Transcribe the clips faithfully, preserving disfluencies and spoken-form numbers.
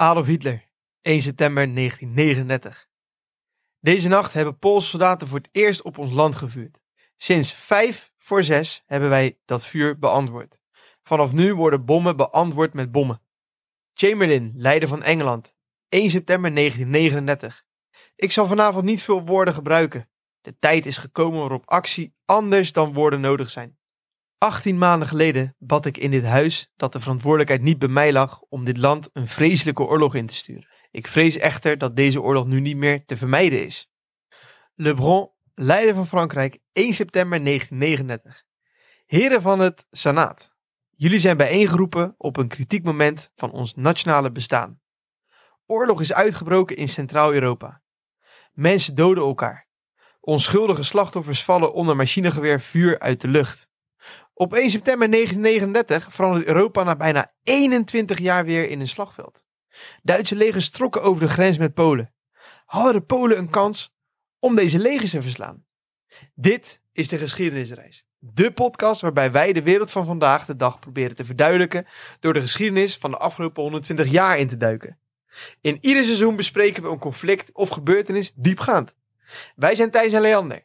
Adolf Hitler, één september negentien negenendertig. Deze nacht hebben Poolse soldaten voor het eerst op ons land gevuurd. Sinds vijf voor zes hebben wij dat vuur beantwoord. Vanaf nu worden bommen beantwoord met bommen. Chamberlain, leider van Engeland, één september negentien negenendertig. Ik zal vanavond niet veel woorden gebruiken. De tijd is gekomen waarop actie anders dan woorden nodig zijn. achttien maanden geleden bad ik in dit huis dat de verantwoordelijkheid niet bij mij lag om dit land een vreselijke oorlog in te sturen. Ik vrees echter dat deze oorlog nu niet meer te vermijden is. Le Brun, leider van Frankrijk, één september negentien negenendertig. Heren van het Senaat, jullie zijn bijeengeroepen op een kritiek moment van ons nationale bestaan. Oorlog is uitgebroken in Centraal-Europa. Mensen doden elkaar. Onschuldige slachtoffers vallen onder machinegeweer vuur uit de lucht. Op één september negentien negenendertig verandert Europa na bijna eenentwintig jaar weer in een slagveld. Duitse legers trokken over de grens met Polen. Hadden de Polen een kans om deze legers te verslaan? Dit is de geschiedenisreis. De podcast waarbij wij de wereld van vandaag de dag proberen te verduidelijken door de geschiedenis van de afgelopen honderdtwintig jaar in te duiken. In ieder seizoen bespreken we een conflict of gebeurtenis diepgaand. Wij zijn Thijs en Leander.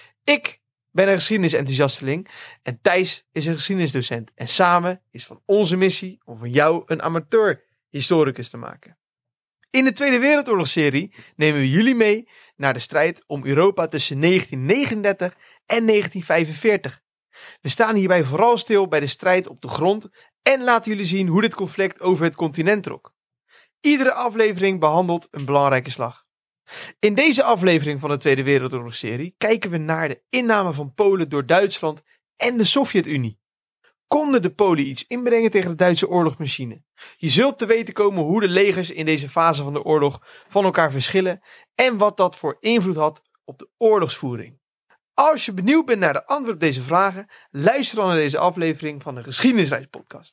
Ik ben een geschiedenisenthousiasteling en Thijs is een geschiedenisdocent. En samen is van onze missie om van jou een amateur-historicus te maken. In de Tweede Wereldoorlogsserie nemen we jullie mee naar de strijd om Europa tussen negentien negenendertig en negentien vijfenveertig. We staan hierbij vooral stil bij de strijd op de grond en laten jullie zien hoe dit conflict over het continent trok. Iedere aflevering behandelt een belangrijke slag. In deze aflevering van de Tweede Wereldoorlogsserie kijken we naar de inname van Polen door Duitsland en de Sovjet-Unie. Konden de Polen iets inbrengen tegen de Duitse oorlogsmachine? Je zult te weten komen hoe de legers in deze fase van de oorlog van elkaar verschillen en wat dat voor invloed had op de oorlogsvoering. Als je benieuwd bent naar de antwoord op deze vragen, luister dan naar deze aflevering van de Geschiedenisreis podcast.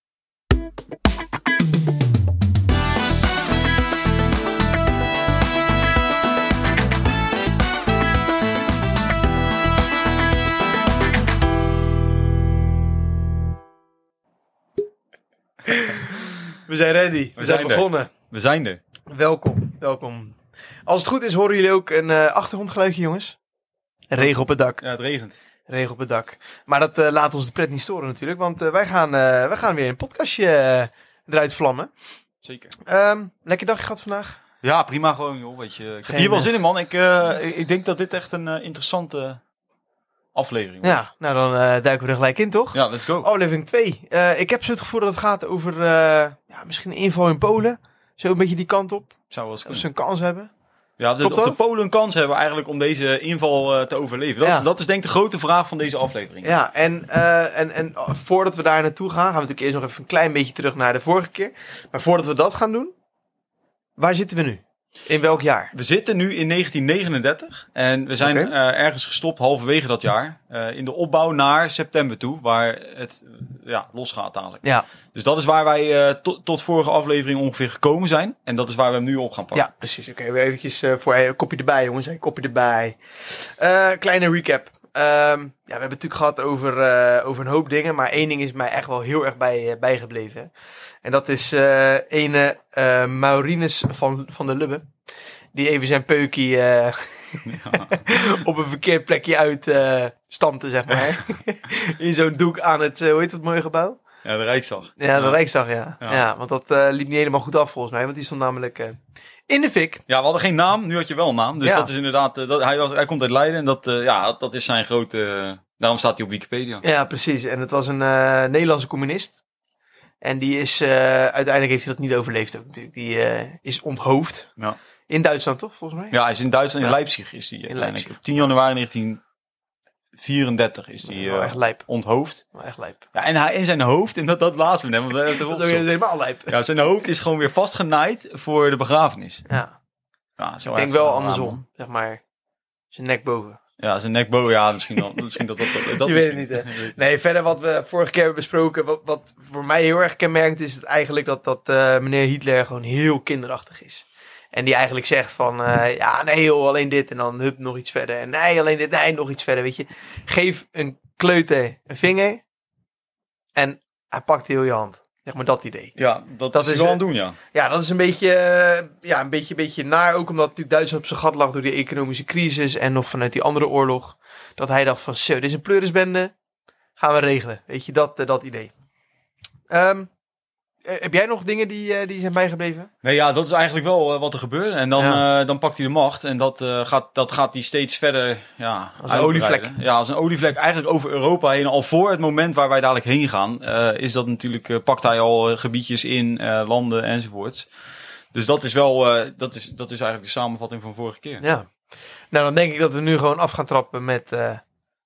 We zijn ready. We, we zijn, zijn begonnen. Er. We zijn er. Welkom, welkom. Als het goed is horen jullie ook een uh, achtergrondgeluidje, jongens. Regen op het dak. Ja, het regent. Regen op het dak. Maar dat uh, laat ons de pret niet storen natuurlijk. Want uh, wij, gaan, uh, wij gaan weer een podcastje uh, eruit vlammen. Zeker. Um, lekker dagje gehad vandaag? Ja, prima gewoon joh. Weet je. Ik heb Geen, hier wel uh, zin in man. Ik, uh, ik denk dat dit echt een uh, interessante aflevering wordt. Ja, nou dan uh, duiken we er gelijk in toch? Ja, let's go. Aflevering twee. Uh, ik heb zo het gevoel dat het gaat over uh, ja, misschien een inval in Polen. Zo een beetje die kant op. Zou wel eens Dat ze een kans hebben. Ja, de, of de Polen een kans hebben eigenlijk om deze inval uh, te overleven. Dat, ja. is, dat is denk ik de grote vraag van deze aflevering. Ja, en, uh, en, en voordat we daar naartoe gaan, gaan we natuurlijk eerst nog even een klein beetje terug naar de vorige keer. Maar voordat we dat gaan doen, waar zitten we nu? In welk jaar? We zitten nu in negentien negenendertig en we zijn okay. uh, ergens gestopt halverwege dat jaar. Uh, in de opbouw naar september toe, waar het uh, ja, losgaat dadelijk. Ja. Dus dat is waar wij uh, to- tot vorige aflevering ongeveer gekomen zijn. En dat is waar we hem nu op gaan pakken. Ja, precies. Oké, okay, weer eventjes uh, voor een kopje erbij, jongens. Een kopje erbij. Uh, kleine recap. Um, ja, we hebben het natuurlijk gehad over, uh, over een hoop dingen. Maar één ding is mij echt wel heel erg bij, uh, bijgebleven. Hè? En dat is uh, ene uh, Maurines van, van der Lubbe. Die even zijn peukie uh, ja. op een verkeerd plekje uit uh, stampte, zeg maar. In zo'n doek aan het, uh, hoe heet dat mooie gebouw? Ja, de Rijksdag. Ja, de ja. Rijksdag, ja. ja. ja want dat uh, liep niet helemaal goed af volgens mij. Want die stond namelijk uh, in de fik. Ja, we hadden geen naam. Nu had je wel een naam. Dus ja. dat is inderdaad... Uh, dat, hij, was, hij komt uit Leiden. En dat, uh, ja, dat is zijn grote... Uh, daarom staat hij op Wikipedia. Ja, precies. En het was een uh, Nederlandse communist. En die is... Uh, uiteindelijk heeft hij dat niet overleefd ook natuurlijk. Die uh, is onthoofd. Ja. In Duitsland toch, volgens mij? Ja, hij is in Duitsland. Ja. In Leipzig is hij uiteindelijk. Op tien januari negentien vierendertig is hij uh, echt lijp. onthoofd. Wel echt lijp. Ja, en hij in zijn hoofd, en dat, dat laatste we nemen. Dat, dat is helemaal lijp. Ja, zijn hoofd is gewoon weer vastgenaaid voor de begrafenis. Ja. ja zo Ik denk wel andersom, aan. zeg maar. Zijn nek boven. Ja, zijn nek boven. Ja, misschien, dan, misschien dat dat... dat, dat Je weet het niet, hè? Nee, verder wat we vorige keer hebben besproken, wat, wat voor mij heel erg kenmerkt is het eigenlijk dat, dat uh, meneer Hitler gewoon heel kinderachtig is. En die eigenlijk zegt van, uh, ja, nee joh, alleen dit. En dan hup, nog iets verder. En nee, alleen dit, nee, nog iets verder, weet je. Geef een kleuter een vinger. En hij pakt heel je hand. Zeg maar dat idee. Ja, dat, Dat is hij is, wel eh, aan het doen, ja. Ja, dat is een beetje, uh, ja, een beetje, beetje naar. Ook omdat natuurlijk Duitsland op zijn gat lag door die economische crisis. En nog vanuit die andere oorlog. Dat hij dacht van, zo, dit is een pleurisbende. Gaan we regelen. Weet je, dat, uh, dat idee. Um, heb jij nog dingen die, uh, die zijn bijgebleven? Nee, ja, dat is eigenlijk wel uh, wat er gebeurde. En dan, Ja. uh, dan pakt hij de macht. En dat, uh, gaat, dat gaat hij steeds verder ja, Als een olievlek. Ja, als een olievlek eigenlijk over Europa heen. Al voor het moment waar wij dadelijk heen gaan, uh, is dat natuurlijk, uh, pakt hij al uh, gebiedjes in, uh, landen enzovoorts. Dus dat is wel, uh, dat is, dat is eigenlijk de samenvatting van vorige keer. Ja. Nou, dan denk ik dat we nu gewoon af gaan trappen met... Uh...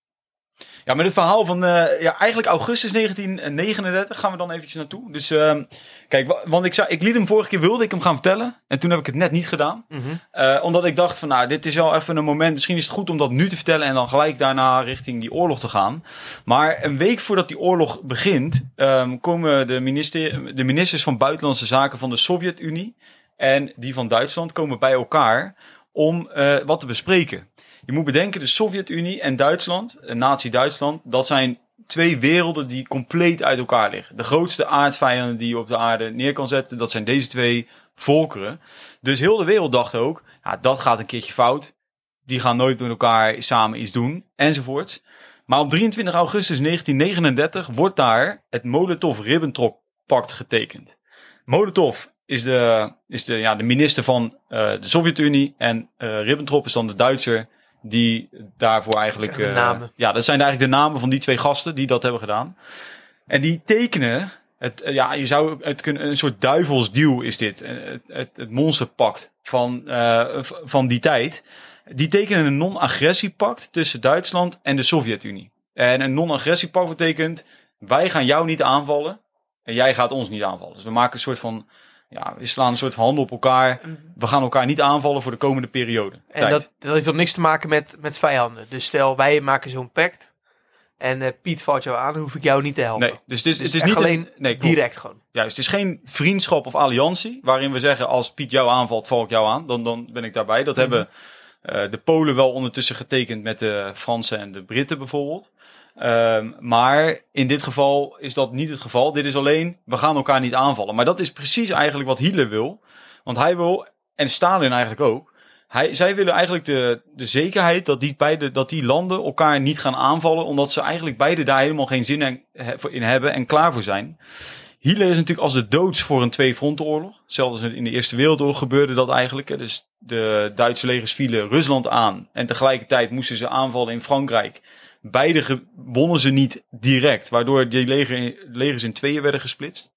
Ja, met het verhaal van, uh, ja, eigenlijk augustus negentien negenendertig gaan we dan eventjes naartoe. Dus, uh, kijk, want ik, zei, ik liet hem vorige keer, wilde ik hem gaan vertellen. En toen heb ik het net niet gedaan. Mm-hmm. Uh, omdat ik dacht van, nou, dit is wel even een moment. Misschien is het goed om dat nu te vertellen en dan gelijk daarna richting die oorlog te gaan. Maar een week voordat die oorlog begint, um, komen de, minister, de ministers van Buitenlandse Zaken van de Sovjet-Unie en die van Duitsland komen bij elkaar om uh, wat te bespreken. Je moet bedenken, de Sovjet-Unie en Duitsland, Nazi-Duitsland, dat zijn twee werelden die compleet uit elkaar liggen. De grootste aardvijanden die je op de aarde neer kan zetten, dat zijn deze twee volkeren. Dus heel de wereld dacht ook, ja, dat gaat een keertje fout. Die gaan nooit met elkaar samen iets doen, enzovoorts. Maar op drieëntwintig augustus negentien negenendertig wordt daar het Molotov-Ribbentrop-pact getekend. Molotov is de, is de, ja, de minister van uh, de Sovjet-Unie en uh, Ribbentrop is dan de Duitser die daarvoor eigenlijk... Dat zijn de namen. Uh, ja, dat zijn eigenlijk de namen van die twee gasten die dat hebben gedaan. En die tekenen, het, uh, ja, je zou het kunnen, een soort duivelsdeal is dit. Het, het, het monsterpact van, uh, van die tijd. Die tekenen een non-agressiepact tussen Duitsland en de Sovjet-Unie. En een non-agressiepact betekent, wij gaan jou niet aanvallen en jij gaat ons niet aanvallen. Dus we maken een soort van... Ja, we slaan een soort van handen op elkaar. We gaan elkaar niet aanvallen voor de komende periode. En tijd. dat, dat heeft ook niks te maken met, met vijanden. Dus stel, wij maken zo'n pact. En uh, Piet valt jou aan, dan hoef ik jou niet te helpen. Nee, dus het is, Dus het is echt niet alleen een, nee, klopt. direct gewoon. Juist, het is geen vriendschap of alliantie. Waarin we zeggen, als Piet jou aanvalt, val ik jou aan. Dan, dan ben ik daarbij. Dat mm-hmm. hebben uh, de Polen wel ondertussen getekend met de Fransen en de Britten bijvoorbeeld. Um, maar in dit geval is dat niet het geval. Dit is alleen, we gaan elkaar niet aanvallen. Maar dat is precies eigenlijk wat Hitler wil. Want hij wil, en Stalin eigenlijk ook. Hij, zij willen eigenlijk de, de zekerheid dat die, beide, dat die landen elkaar niet gaan aanvallen. Omdat ze eigenlijk beide daar helemaal geen zin in, in hebben en klaar voor zijn. Hitler is natuurlijk als de doods voor een twee-frontenoorlog. Zelfs in de Eerste Wereldoorlog gebeurde dat eigenlijk. Dus de Duitse legers vielen Rusland aan. En tegelijkertijd moesten ze aanvallen in Frankrijk. Beide ge- wonnen ze niet direct, waardoor die leger, legers in tweeën werden gesplitst.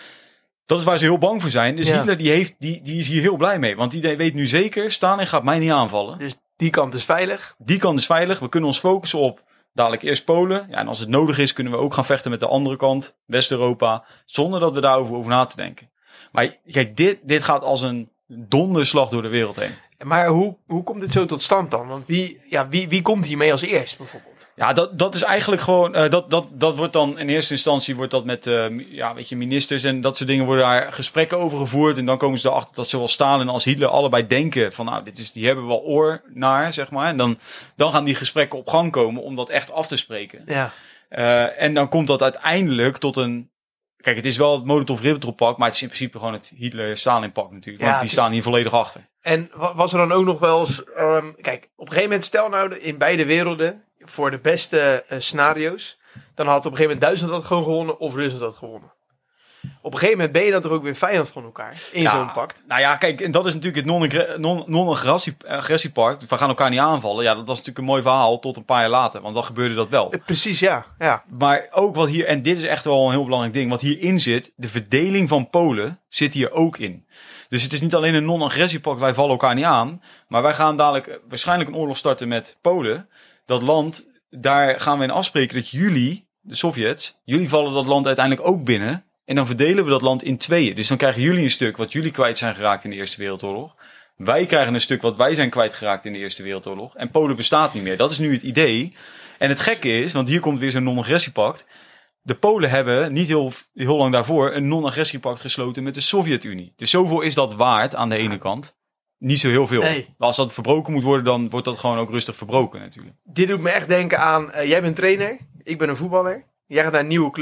Dat is waar ze heel bang voor zijn. Dus ja. Hitler die heeft, die, die is hier heel blij mee. Want die weet nu zeker, Stalin gaat mij niet aanvallen. Dus die kant is veilig. Die kant is veilig. We kunnen ons focussen op dadelijk eerst Polen. Ja, en als het nodig is, kunnen we ook gaan vechten met de andere kant, West-Europa. Zonder dat we daarover over na te denken. Maar kijk, dit, dit gaat als een donderslag door de wereld heen. Maar hoe, hoe komt dit zo tot stand dan? Want wie, ja, wie, wie komt hiermee als eerst bijvoorbeeld? Ja, dat, dat is eigenlijk gewoon... Uh, dat, dat, dat wordt dan in eerste instantie wordt dat met uh, ja, weet je, ministers en dat soort dingen worden daar gesprekken over gevoerd. En dan komen ze erachter dat zowel Stalin als Hitler allebei denken van nou, dit is, die hebben wel oor naar, zeg maar. En dan, dan gaan die gesprekken op gang komen om dat echt af te spreken. Ja. Uh, en dan komt dat uiteindelijk tot een... Kijk, het is wel het Molotov-Ribbentrop-pact, maar het is in principe gewoon het Hitler-Stalin-pact natuurlijk. Ja, want die staan hier volledig achter. En was er dan ook nog wel eens... Um, kijk, op een gegeven moment, stel nou in beide werelden, voor de beste uh, scenario's, dan had op een gegeven moment Duitsland dat gewoon gewonnen of Rusland dat gewonnen. Op een gegeven moment ben je dan toch ook weer vijand van elkaar in ja, zo'n pact. Nou ja, kijk, en dat is natuurlijk het non-agressiepact. We gaan elkaar niet aanvallen. Ja, dat was natuurlijk een mooi verhaal tot een paar jaar later. Want dan gebeurde dat wel. Precies, ja. ja. Maar ook wat hier, en dit is echt wel een heel belangrijk ding, wat hierin zit, de verdeling van Polen zit hier ook in. Dus het is niet alleen een non-agressiepact, wij vallen elkaar niet aan. Maar wij gaan dadelijk waarschijnlijk een oorlog starten met Polen. Dat land, daar gaan we in afspreken dat jullie, de Sovjets, jullie vallen dat land uiteindelijk ook binnen. En dan verdelen we dat land in tweeën. Dus dan krijgen jullie een stuk wat jullie kwijt zijn geraakt in de Eerste Wereldoorlog. Wij krijgen een stuk wat wij zijn kwijtgeraakt in de Eerste Wereldoorlog. En Polen bestaat niet meer. Dat is nu het idee. En het gekke is, want hier komt weer zo'n non-agressiepact. De Polen hebben niet heel, heel lang daarvoor een non-agressiepact gesloten met de Sovjet-Unie. Dus zoveel is dat waard aan de ene kant. Niet zo heel veel. Nee. Maar als dat verbroken moet worden, dan wordt dat gewoon ook rustig verbroken natuurlijk. Dit doet me echt denken aan, uh, jij bent trainer, ik ben een voetballer. Jij gaat naar een nieuwe club.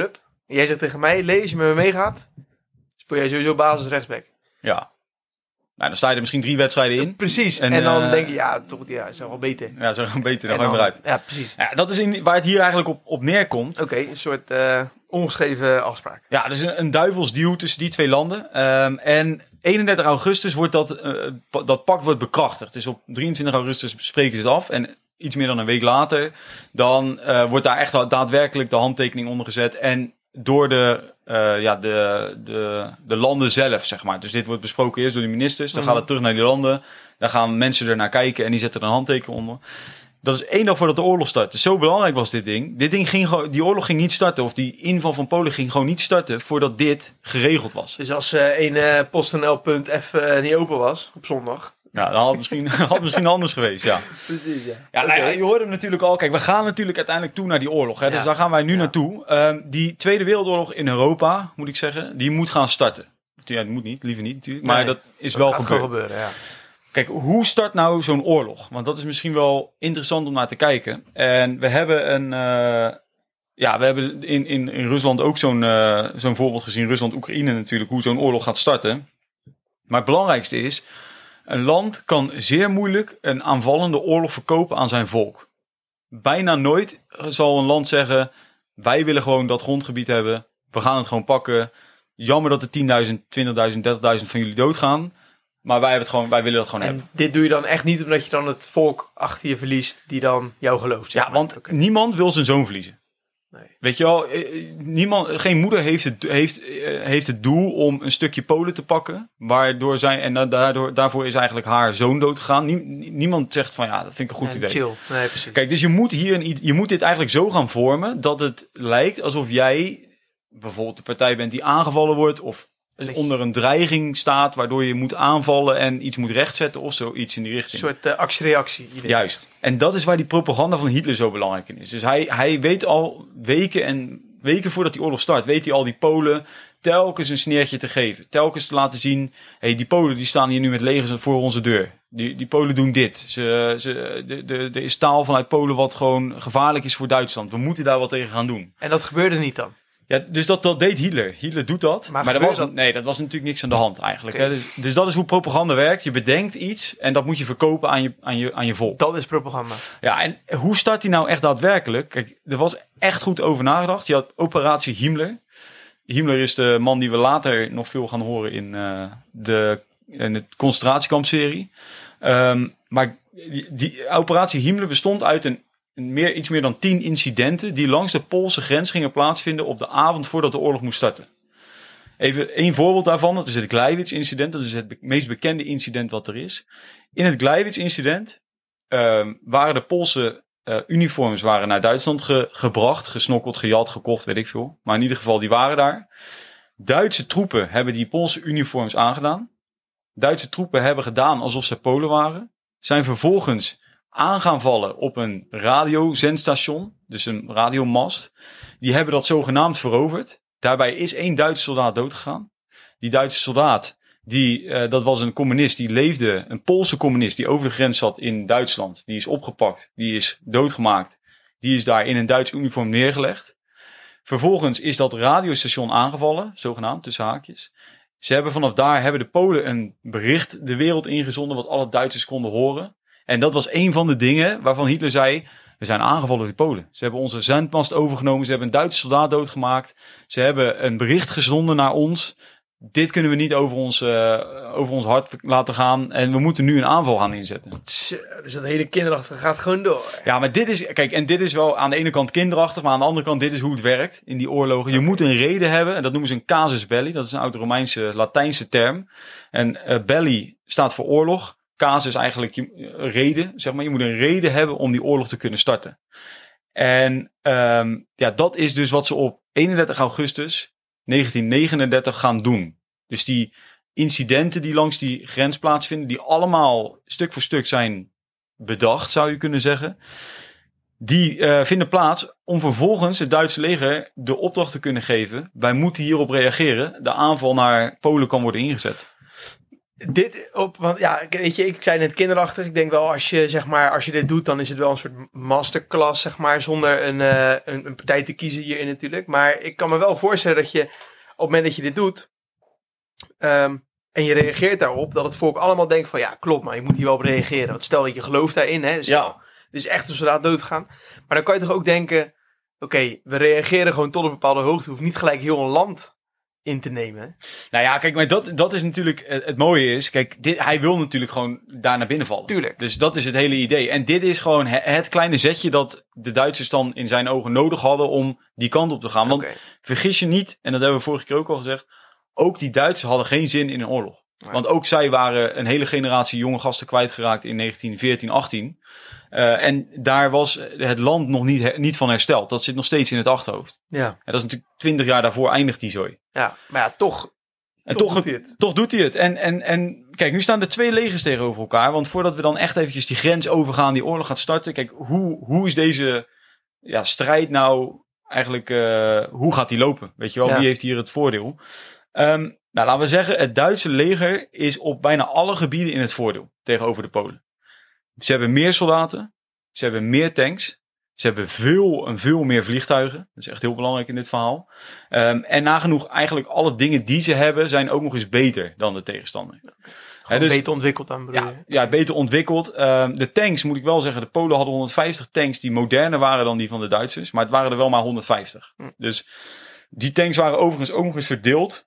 En jij zegt tegen mij, Lee, als je met me meegaat, speel jij sowieso basis rechtsback. Ja. Nou, dan sta je er misschien drie wedstrijden in. Precies. En, en dan uh, denk je, ja, toch, ja, is wel beter. Ja, zo gewoon beter. Dan gaan we eruit. Ja, precies. Ja, dat is in, waar het hier eigenlijk op, op neerkomt. Oké, okay, een soort uh, ongeschreven afspraak. Ja, er is een, een duivelsdeal tussen die twee landen. Um, en eenendertig augustus wordt dat, uh, dat pact wordt bekrachtigd. Dus op drieëntwintig augustus spreken ze het af. En iets meer dan een week later, dan uh, wordt daar echt daadwerkelijk de handtekening onder gezet. En door de, uh, ja, de, de, de landen zelf, zeg maar. Dus dit wordt besproken eerst door de ministers. Dan mm-hmm. gaat het terug naar die landen. Dan gaan mensen er naar kijken en die zetten er een handtekening onder. Dat is één dag voordat de oorlog start. Dus zo belangrijk was dit ding. Dit ding ging gewoon, die oorlog ging niet starten. Of die inval van Polen ging gewoon niet starten voordat dit geregeld was. Dus als uh, één uh, PostNL punt F uh, niet open was op zondag. Ja, dan had het misschien, had misschien anders geweest, ja. Precies, ja. Ja, okay. nou ja, je hoorde hem natuurlijk al. Kijk, we gaan natuurlijk uiteindelijk toe naar die oorlog. Hè? Ja. Dus daar gaan wij nu ja. naartoe. Um, die Tweede Wereldoorlog in Europa, moet ik zeggen, die moet gaan starten. Ja, dat moet niet, liever niet natuurlijk. Maar nee, dat is dat wel gaat gebeurd. gebeuren, ja. Kijk, hoe start nou zo'n oorlog? Want dat is misschien wel interessant om naar te kijken. En we hebben een... Uh, ja, we hebben in, in, in Rusland ook zo'n, uh, zo'n voorbeeld gezien. Rusland-Oekraïne natuurlijk, hoe zo'n oorlog gaat starten. Maar het belangrijkste is... Een land kan zeer moeilijk een aanvallende oorlog verkopen aan zijn volk. Bijna nooit zal een land zeggen... wij willen gewoon dat grondgebied hebben. We gaan het gewoon pakken. Jammer dat er tienduizend, twintigduizend, dertigduizend van jullie doodgaan. Maar wij, hebben het gewoon, wij willen dat gewoon en hebben. Dit doe je dan echt niet omdat je dan het volk achter je verliest... die dan jou gelooft. Ja, maar. want okay. niemand wil zijn zoon verliezen. Nee. Weet je wel, niemand, geen moeder heeft het, heeft, heeft het doel om een stukje Polen te pakken. Waardoor zij, en daardoor, daarvoor is eigenlijk haar zoon dood gegaan. Nie, niemand zegt van ja, dat vind ik een goed nee, idee. Chill. Nee, precies. Kijk, dus je moet, hier een, je moet dit eigenlijk zo gaan vormen dat het lijkt alsof jij bijvoorbeeld de partij bent die aangevallen wordt. Of onder een dreiging staat waardoor je moet aanvallen en iets moet rechtzetten of zoiets in die richting. Een soort uh, actie-reactie. Juist. En dat is waar die propaganda van Hitler zo belangrijk in is. Dus hij, hij weet al weken en weken voordat die oorlog start, weet hij al die Polen telkens een sneertje te geven. Telkens te laten zien, hey, die Polen die staan hier nu met legers voor onze deur. Die, die Polen doen dit. Ze, ze, de, de, er is taal vanuit Polen wat gewoon gevaarlijk is voor Duitsland. We moeten daar wat tegen gaan doen. En dat gebeurde niet dan? Ja, dus dat, dat deed Hitler. Hitler doet dat. Maar, maar er was, dat... nee, dat was natuurlijk niks aan de hand eigenlijk. Okay. Hè? Dus, dus dat is hoe propaganda werkt. Je bedenkt iets en dat moet je verkopen aan je, aan je, aan je volk. Dat is propaganda. Ja, en hoe start die nou echt daadwerkelijk? Kijk, er was echt goed over nagedacht. Je had operatie Himmler. Himmler is de man die we later nog veel gaan horen in, uh, de, in de concentratiekampserie. Um, maar die, die operatie Himmler bestond uit een Meer, iets meer dan tien incidenten die langs de Poolse grens gingen plaatsvinden op de avond voordat de oorlog moest starten. Even één voorbeeld daarvan, dat is het Gleiwitz-incident. Dat is het be- meest bekende incident wat er is. In het Gleiwitz-incident uh, waren de Poolse uh, uniforms waren naar Duitsland ge- gebracht, gesnokkeld, gejat, gekocht, weet ik veel. Maar in ieder geval, die waren daar. Duitse troepen hebben die Poolse uniforms aangedaan. Duitse troepen hebben gedaan alsof ze Polen waren. Zijn vervolgens aan gaan vallen op een radiozendstation, dus een radiomast. Die hebben dat zogenaamd veroverd. Daarbij is één Duitse soldaat doodgegaan. Die Duitse soldaat, die, uh, dat was een communist, die leefde, een Poolse communist die over de grens zat in Duitsland. Die is opgepakt, die is doodgemaakt. Die is daar in een Duits uniform neergelegd. Vervolgens is dat radiostation aangevallen, zogenaamd, tussen haakjes. Ze hebben vanaf daar, hebben de Polen een bericht de wereld ingezonden wat alle Duitsers konden horen. En dat was een van de dingen waarvan Hitler zei, we zijn aangevallen door de Polen. Ze hebben onze zendmast overgenomen, ze hebben een Duitse soldaat doodgemaakt. Ze hebben een bericht gezonden naar ons. Dit kunnen we niet over ons, uh, over ons hart laten gaan. En we moeten nu een aanval gaan inzetten. Dus dat hele kinderachtige gaat gewoon door. Ja, maar dit is, kijk, en dit is wel aan de ene kant kinderachtig, maar aan de andere kant, dit is hoe het werkt in die oorlogen. Je okay. moet een reden hebben, en dat noemen ze een casus belli. Dat is een oud-Romeinse Latijnse term. En uh, belli staat voor oorlog. Casus is eigenlijk je reden, zeg maar. Je moet een reden hebben om die oorlog te kunnen starten. En um, ja, dat is dus wat ze op eenendertig augustus negentien negenendertig gaan doen. Dus die incidenten die langs die grens plaatsvinden, die allemaal stuk voor stuk zijn bedacht, zou je kunnen zeggen. Die uh, vinden plaats om vervolgens het Duitse leger de opdracht te kunnen geven. Wij moeten hierop reageren. De aanval naar Polen kan worden ingezet. dit op, want ja, weet je, ik zei net kinderachtig. Ik denk wel, als je zeg maar, als je dit doet, dan is het wel een soort masterclass, zeg maar, zonder een, uh, een, een partij te kiezen hierin natuurlijk. Maar ik kan me wel voorstellen dat je, op het moment dat je dit doet, um, en je reageert daarop, dat het volk allemaal denkt van, ja, klopt, maar je moet hier wel op reageren. Want stel dat je gelooft daarin, hè, stel, ja. Het is echt een soldaat doodgaan. Maar dan kan je toch ook denken, oké, okay, we reageren gewoon tot een bepaalde hoogte. Je hoeft niet gelijk heel een land in te nemen. Nou ja, kijk, maar dat, dat is natuurlijk het, het mooie is. Kijk, dit, hij wil natuurlijk gewoon daar naar binnen vallen. Tuurlijk. Dus dat is het hele idee. En dit is gewoon het, het kleine zetje dat de Duitsers dan in zijn ogen nodig hadden om die kant op te gaan. Want okay. Vergis je niet, en dat hebben we vorige keer ook al gezegd, ook die Duitsers hadden geen zin in een oorlog. Nee. Want ook zij waren een hele generatie jonge gasten kwijtgeraakt in negentien veertien, achttien. Uh, en daar was het land nog niet, niet van hersteld. Dat zit nog steeds in het achterhoofd. Ja. En dat is natuurlijk twintig jaar daarvoor eindigt die zooi. Ja, maar ja, toch, en toch, toch doet hij het. Toch doet hij het. En, en, en kijk, nu staan er twee legers tegenover elkaar. Want voordat we dan echt eventjes die grens overgaan, die oorlog gaat starten. Kijk, hoe, hoe is deze ja, strijd nou eigenlijk, uh, hoe gaat die lopen? Weet je wel, ja. Wie heeft hier het voordeel? Um, nou, laten we zeggen, het Duitse leger is op bijna alle gebieden in het voordeel tegenover de Polen. Ze hebben meer soldaten, ze hebben meer tanks, ze hebben veel en veel meer vliegtuigen. Dat is echt heel belangrijk in dit verhaal. Um, en nagenoeg eigenlijk alle dingen die ze hebben zijn ook nog eens beter dan de tegenstander. Okay. He, dus, beter ontwikkeld dan bedoel je? Ja, ja, beter ontwikkeld. Um, de tanks, moet ik wel zeggen, de Polen hadden honderdvijftig tanks die moderner waren dan die van de Duitsers. Maar het waren er wel maar honderdvijftig. Hm. Dus die tanks waren overigens ook nog eens verdeeld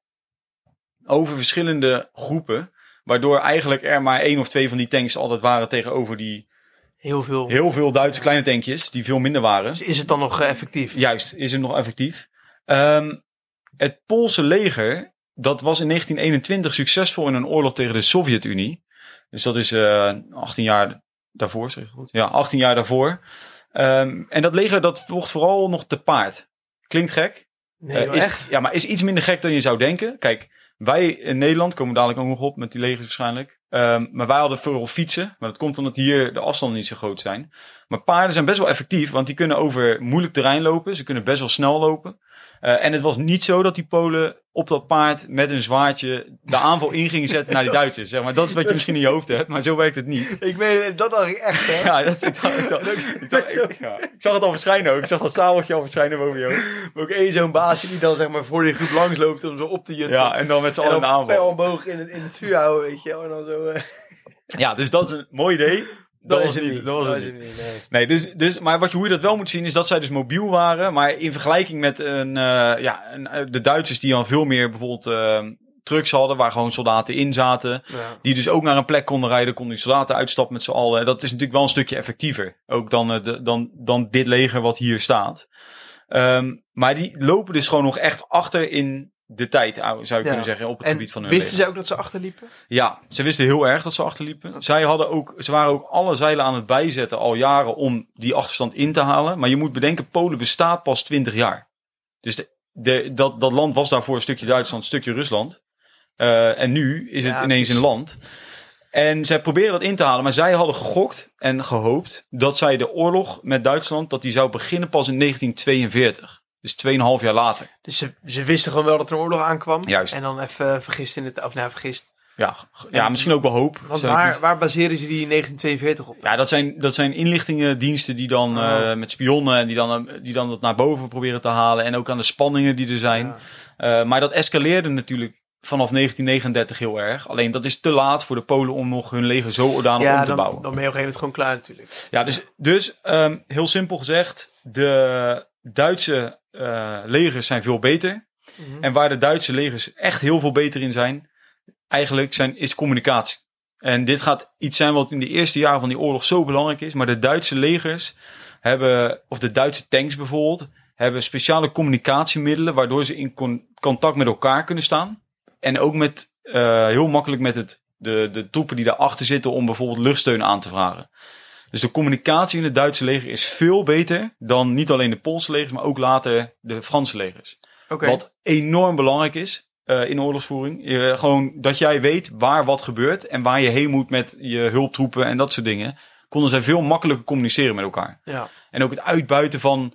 over verschillende groepen. Waardoor eigenlijk er maar één of twee van die tanks altijd waren tegenover die heel veel, heel veel Duitse kleine tankjes die veel minder waren. Dus is het dan nog uh, effectief? Juist, is het nog effectief. Um, het Poolse leger, dat was in negentien eenentwintig succesvol in een oorlog tegen de Sovjet-Unie. Dus dat is uh, achttien jaar daarvoor, zeg ik goed? Ja, achttien jaar daarvoor. Um, en dat leger, dat vocht vooral nog te paard. Klinkt gek. Nee, uh, is, echt? Ja, maar is iets minder gek dan je zou denken. Kijk, wij in Nederland, komen dadelijk ook nog op met die legers waarschijnlijk. Um, maar wij hadden vooral fietsen. Maar dat komt omdat hier de afstanden niet zo groot zijn. Maar paarden zijn best wel effectief. Want die kunnen over moeilijk terrein lopen. Ze kunnen best wel snel lopen. Uh, en het was niet zo dat die Polen op dat paard met een zwaardje de aanval in gingen zetten naar die Duitsers. Zeg maar, dat is wat je misschien in je hoofd hebt. Maar zo werkt het niet. Ik weet, dat dacht ik echt, hè? Ja, dat, ik, dacht, ik, dacht, ik, dacht, ik, ja, ik zag het al verschijnen ook. Ik zag dat sabeltje al verschijnen boven je hoofd. Maar ook één zo'n baasje die dan zeg maar voor die groep langs loopt om zo op te jutten. Ja, en dan met z'n allen een aanval. En dan pijl in het, in het vuur houden, weet je wel. En dan zo... Uh... Ja, dus dat is een mooi idee. Dat, dat was het niet. niet. Dat was dat het niet. niet. Nee, nee dus, dus, maar wat je, hoe je dat wel moet zien is dat zij dus mobiel waren. Maar in vergelijking met een, uh, ja, een, de Duitsers die al veel meer bijvoorbeeld uh, trucks hadden. Waar gewoon soldaten in zaten. Ja. Die dus ook naar een plek konden rijden. Konden die soldaten uitstappen met z'n allen. Dat is natuurlijk wel een stukje effectiever. Ook dan, uh, de, dan, dan dit leger wat hier staat. Um, maar die lopen dus gewoon nog echt achter in de tijd, zou je ja. kunnen zeggen, op het en gebied van hun wisten leven. Ze ook dat ze achterliepen? Ja, ze wisten heel erg dat ze achterliepen. Okay. Zij hadden ook, ze waren ook alle zeilen aan het bijzetten al jaren om die achterstand in te halen. Maar je moet bedenken, Polen bestaat pas twintig jaar. Dus de, de, dat, dat land was daarvoor een stukje Duitsland, een stukje Rusland. Uh, en nu is het ja, ineens het is... een land. En zij proberen dat in te halen, maar zij hadden gegokt en gehoopt dat zij de oorlog met Duitsland, dat die zou beginnen pas in negentien tweeënveertig. Dus tweeënhalf jaar later. Dus ze, ze wisten gewoon wel dat er een oorlog aankwam. Juist. En dan even vergist in het... Of nou, vergist. Ja, ja, misschien ook wel hoop. Want waar, waar baseren ze die in negentien tweeënveertig op? Ja, dat zijn, dat zijn inlichtingendiensten die dan oh. uh, met spionnen... Die dan, die dan dat naar boven proberen te halen. En ook aan de spanningen die er zijn. Ja. Uh, maar dat escaleerde natuurlijk vanaf negentien negenendertig heel erg. Alleen dat is te laat voor de Polen om nog hun leger zo ordanig ja, om te dan, bouwen. dan ben je op een gegeven moment gewoon klaar natuurlijk. Ja, dus, dus um, heel simpel gezegd... De Duitse uh, legers zijn veel beter. Mm-hmm. En waar de Duitse legers echt heel veel beter in zijn... eigenlijk zijn, is communicatie. En dit gaat iets zijn wat in de eerste jaren van die oorlog zo belangrijk is. Maar de Duitse legers hebben... of de Duitse tanks bijvoorbeeld... hebben speciale communicatiemiddelen... waardoor ze in con- contact met elkaar kunnen staan. En ook met uh, heel makkelijk met het, de, de troepen die daarachter zitten... om bijvoorbeeld luchtsteun aan te vragen. Dus de communicatie in het Duitse leger is veel beter dan niet alleen de Poolse legers, maar ook later de Franse legers. Okay. Wat enorm belangrijk is uh, in oorlogsvoering. Uh, gewoon dat jij weet waar wat gebeurt en waar je heen moet met je hulptroepen en dat soort dingen. Konden zij veel makkelijker communiceren met elkaar. Ja. En ook het uitbuiten van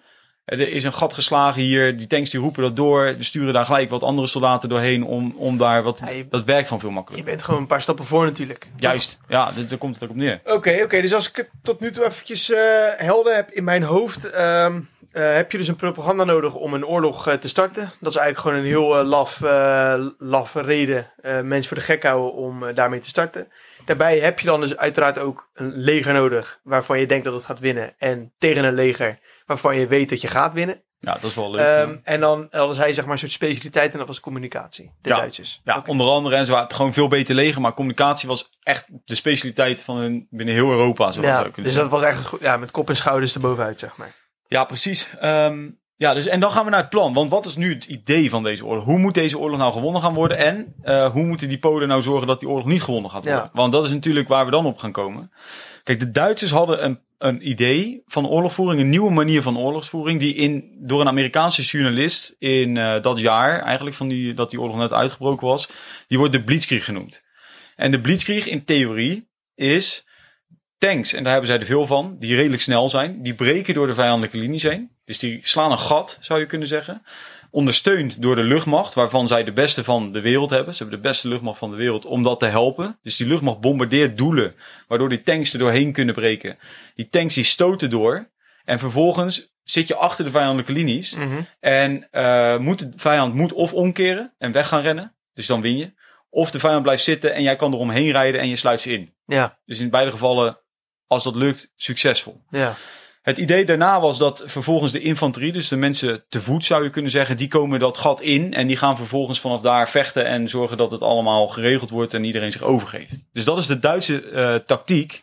Er is een gat geslagen hier. Die tanks die roepen dat door. Die sturen daar gelijk wat andere soldaten doorheen om, om daar wat... Ja, je, dat werkt gewoon veel makkelijker. Je bent gewoon een paar stappen voor natuurlijk. Juist. Ja, daar komt het ook op neer. Oké, okay, oké. Okay, dus als ik het tot nu toe eventjes uh, helder heb in mijn hoofd... Um, uh, heb je dus een propaganda nodig om een oorlog uh, te starten. Dat is eigenlijk gewoon een heel uh, laf, uh, laffe reden. Uh, mensen voor de gek houden om uh, daarmee te starten. Daarbij heb je dan dus uiteraard ook een leger nodig waarvan je denkt dat het gaat winnen. En tegen een leger waarvan je weet dat je gaat winnen. Ja, dat is wel leuk. Um, en dan hadden zij zeg maar een soort specialiteit en dat was communicatie. De ja, Duitsers. Ja, okay. Onder andere. En ze waren gewoon veel beter leger. Maar communicatie was echt de specialiteit van hun binnen heel Europa. Zo ja, zou dus zeggen. Dat was echt ja, met kop en schouders erbovenuit, zeg maar. Ja, precies. Um, ja, dus, en dan gaan we naar het plan. Want wat is nu het idee van deze oorlog? Hoe moet deze oorlog nou gewonnen gaan worden? En uh, hoe moeten die Polen nou zorgen dat die oorlog niet gewonnen gaat worden? Ja. Want dat is natuurlijk waar we dan op gaan komen. Kijk, de Duitsers hadden een, een idee van oorlogsvoering. Een nieuwe manier van oorlogsvoering. Die in, door een Amerikaanse journalist in uh, dat jaar, eigenlijk van die, dat die oorlog net uitgebroken was. Die wordt de Blitzkrieg genoemd. En de Blitzkrieg in theorie is tanks. En daar hebben zij er veel van. Die redelijk snel zijn. Die breken door de vijandelijke linies heen. Dus die slaan een gat, zou je kunnen zeggen. Ondersteund door de luchtmacht, waarvan zij de beste van de wereld hebben. Ze hebben de beste luchtmacht van de wereld om dat te helpen. Dus die luchtmacht bombardeert doelen, waardoor die tanks er doorheen kunnen breken. Die tanks die stoten door. En vervolgens zit je achter de vijandelijke linies. Mm-hmm. En uh, moet de vijand moet of omkeren en weg gaan rennen. Dus dan win je. Of de vijand blijft zitten en jij kan eromheen rijden en je sluit ze in. Ja. Dus in beide gevallen, als dat lukt, succesvol. Ja. Het idee daarna was dat vervolgens de infanterie, dus de mensen te voet zou je kunnen zeggen, die komen dat gat in en die gaan vervolgens vanaf daar vechten en zorgen dat het allemaal geregeld wordt en iedereen zich overgeeft. Dus dat is de Duitse uh, tactiek.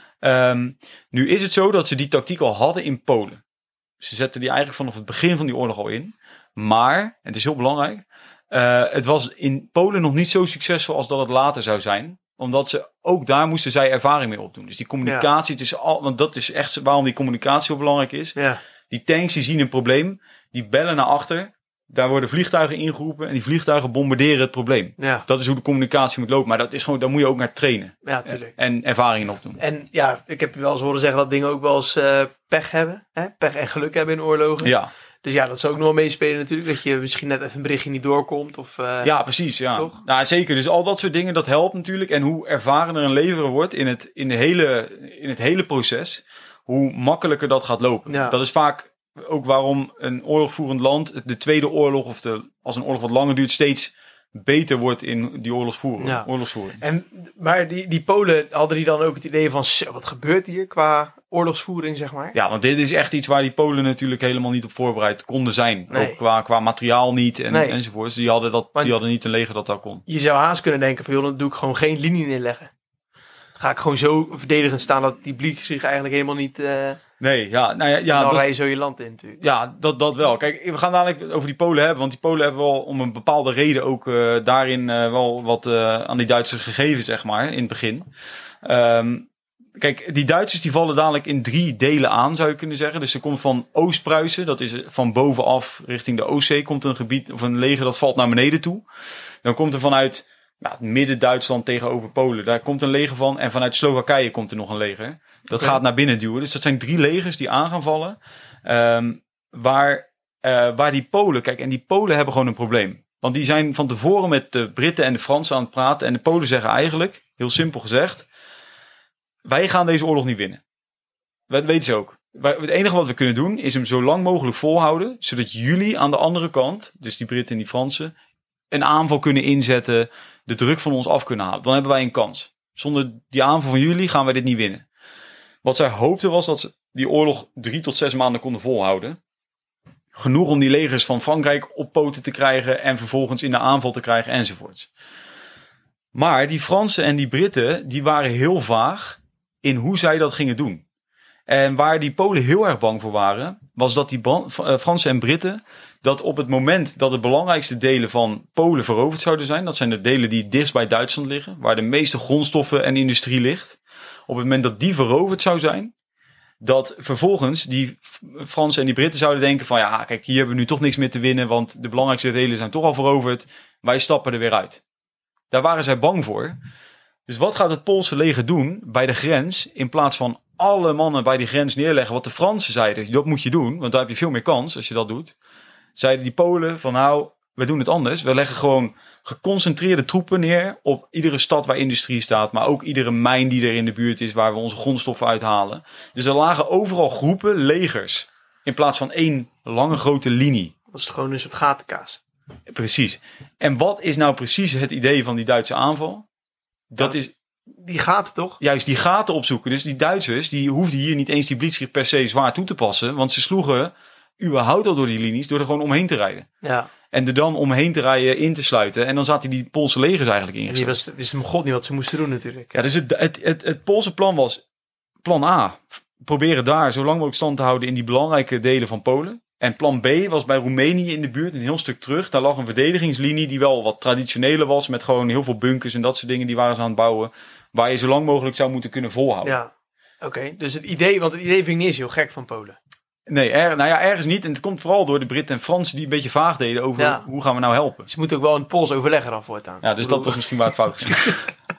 Um, nu is het zo dat ze die tactiek al hadden in Polen. Ze zetten die eigenlijk vanaf het begin van die oorlog al in. Maar, en het is heel belangrijk, uh, het was in Polen nog niet zo succesvol als dat het later zou zijn. Omdat ze, ook daar moesten zij ervaring mee opdoen. Dus die communicatie ja. tussen al, want dat is echt waarom die communicatie zo belangrijk is. Ja. Die tanks die zien een probleem, die bellen naar achter. Daar worden vliegtuigen ingeroepen en die vliegtuigen bombarderen het probleem. Ja. Dat is hoe de communicatie moet lopen. Maar dat is gewoon, daar moet je ook naar trainen. Ja, tuurlijk. En ervaringen opdoen. En ja, ik heb wel eens horen zeggen dat dingen ook wel eens uh, pech hebben. Hè? Pech en geluk hebben in oorlogen. Ja. Dus ja, dat zou ook nog wel meespelen natuurlijk. Dat je misschien net even een berichtje niet doorkomt. Of, uh, ja, precies. Ja. Toch? Nou, zeker. Dus al dat soort dingen, dat helpt natuurlijk. En hoe ervarener een leverer wordt in het, in de hele, in het hele proces, hoe makkelijker dat gaat lopen. Ja. Dat is vaak ook waarom een oorlogvoerend land de tweede oorlog, of de, als een oorlog wat langer duurt, steeds beter wordt in die oorlogsvoering. Ja. oorlogsvoering. En, maar die, die Polen, hadden die dan ook het idee van, zo, wat gebeurt hier qua oorlogsvoering, zeg maar? Ja, want dit is echt iets waar die Polen natuurlijk helemaal niet op voorbereid konden zijn. Nee. Ook qua, qua materiaal niet en, nee. enzovoorts. Die hadden, dat, die hadden niet een leger dat daar kon. Je zou haast kunnen denken van, joh, dan doe ik gewoon geen linie neerleggen. Dan ga ik gewoon zo verdedigend staan dat die Blitzkrieg eigenlijk helemaal niet... Uh... Nee, ja, nou ja, ja dan dat, rij je zo je land in natuurlijk. Ja, dat, dat wel. Kijk, we gaan dadelijk over die Polen hebben, want die Polen hebben wel om een bepaalde reden ook uh, daarin uh, wel wat uh, aan die Duitsers gegeven, zeg maar, in het begin. Um, kijk, die Duitsers die vallen dadelijk in drie delen aan, zou je kunnen zeggen. Dus er komt van Oost-Pruisen, dat is van bovenaf richting de Oostzee, komt een gebied of een leger dat valt naar beneden toe. Dan komt er vanuit nou, midden-Duitsland tegenover Polen, daar komt een leger van. En vanuit Slowakije komt er nog een leger. Dat okay. gaat naar binnen duwen. Dus dat zijn drie legers die aan gaan vallen. Um, waar, uh, waar die Polen... Kijk, en die Polen hebben gewoon een probleem. Want die zijn van tevoren met de Britten en de Fransen aan het praten. En de Polen zeggen eigenlijk, heel simpel gezegd, wij gaan deze oorlog niet winnen. Dat weten ze ook. Wij, het enige wat we kunnen doen is hem zo lang mogelijk volhouden. Zodat jullie aan de andere kant, dus die Britten en die Fransen, een aanval kunnen inzetten. De druk van ons af kunnen halen. Dan hebben wij een kans. Zonder die aanval van jullie gaan wij dit niet winnen. Wat zij hoopten was dat ze die oorlog drie tot zes maanden konden volhouden. Genoeg om die legers van Frankrijk op poten te krijgen en vervolgens in de aanval te krijgen enzovoorts. Maar die Fransen en die Britten, die waren heel vaag in hoe zij dat gingen doen. En waar die Polen heel erg bang voor waren, was dat die Fransen en Britten, dat op het moment dat de belangrijkste delen van Polen veroverd zouden zijn, dat zijn de delen die dichtst bij Duitsland liggen, waar de meeste grondstoffen en industrie ligt, op het moment dat die veroverd zou zijn, dat vervolgens die Fransen en die Britten zouden denken van ja, kijk, hier hebben we nu toch niks meer te winnen, want de belangrijkste delen zijn toch al veroverd, wij stappen er weer uit. Daar waren zij bang voor. Dus wat gaat het Poolse leger doen bij de grens in plaats van alle mannen bij die grens neerleggen. Wat de Fransen zeiden, dat moet je doen. Want daar heb je veel meer kans als je dat doet. Zeiden die Polen van nou, we doen het anders. We leggen gewoon geconcentreerde troepen neer op iedere stad waar industrie staat. Maar ook iedere mijn die er in de buurt is waar we onze grondstoffen uithalen. Dus er lagen overal groepen legers. In plaats van één lange grote linie. Dat was gewoon een soort gatenkaas. Precies. En wat is nou precies het idee van die Duitse aanval? Dat Ja, is Die gaten toch? juist die gaten opzoeken. Dus die Duitsers, die hoefden hier niet eens die blitzkrieg per se zwaar toe te passen. Want ze sloegen überhaupt al door die linies door er gewoon omheen te rijden. Ja. En er dan omheen te rijden, in te sluiten. En dan zaten die Poolse legers eigenlijk En die ingesloten. was, wist hem god niet wat ze moesten doen natuurlijk. Ja, dus het, het, het, het Poolse plan was plan A. Proberen daar zo lang mogelijk stand te houden in die belangrijke delen van Polen. En plan B was bij Roemenië in de buurt, een heel stuk terug. Daar lag een verdedigingslinie die wel wat traditioneler was. Met gewoon heel veel bunkers en dat soort dingen. Die waren ze aan het bouwen. Waar je zo lang mogelijk zou moeten kunnen volhouden. Ja. Oké, okay. Dus het idee, want het idee vind ik niet eens heel gek van Polen. Nee, er, nou ja, ergens niet. En het komt vooral door de Britten en Fransen die een beetje vaag deden over Ja. hoe gaan we nou helpen. Ze moeten ook wel in het Pools overleggen dan voortaan. Ja, dus dat was misschien waar het fout ging.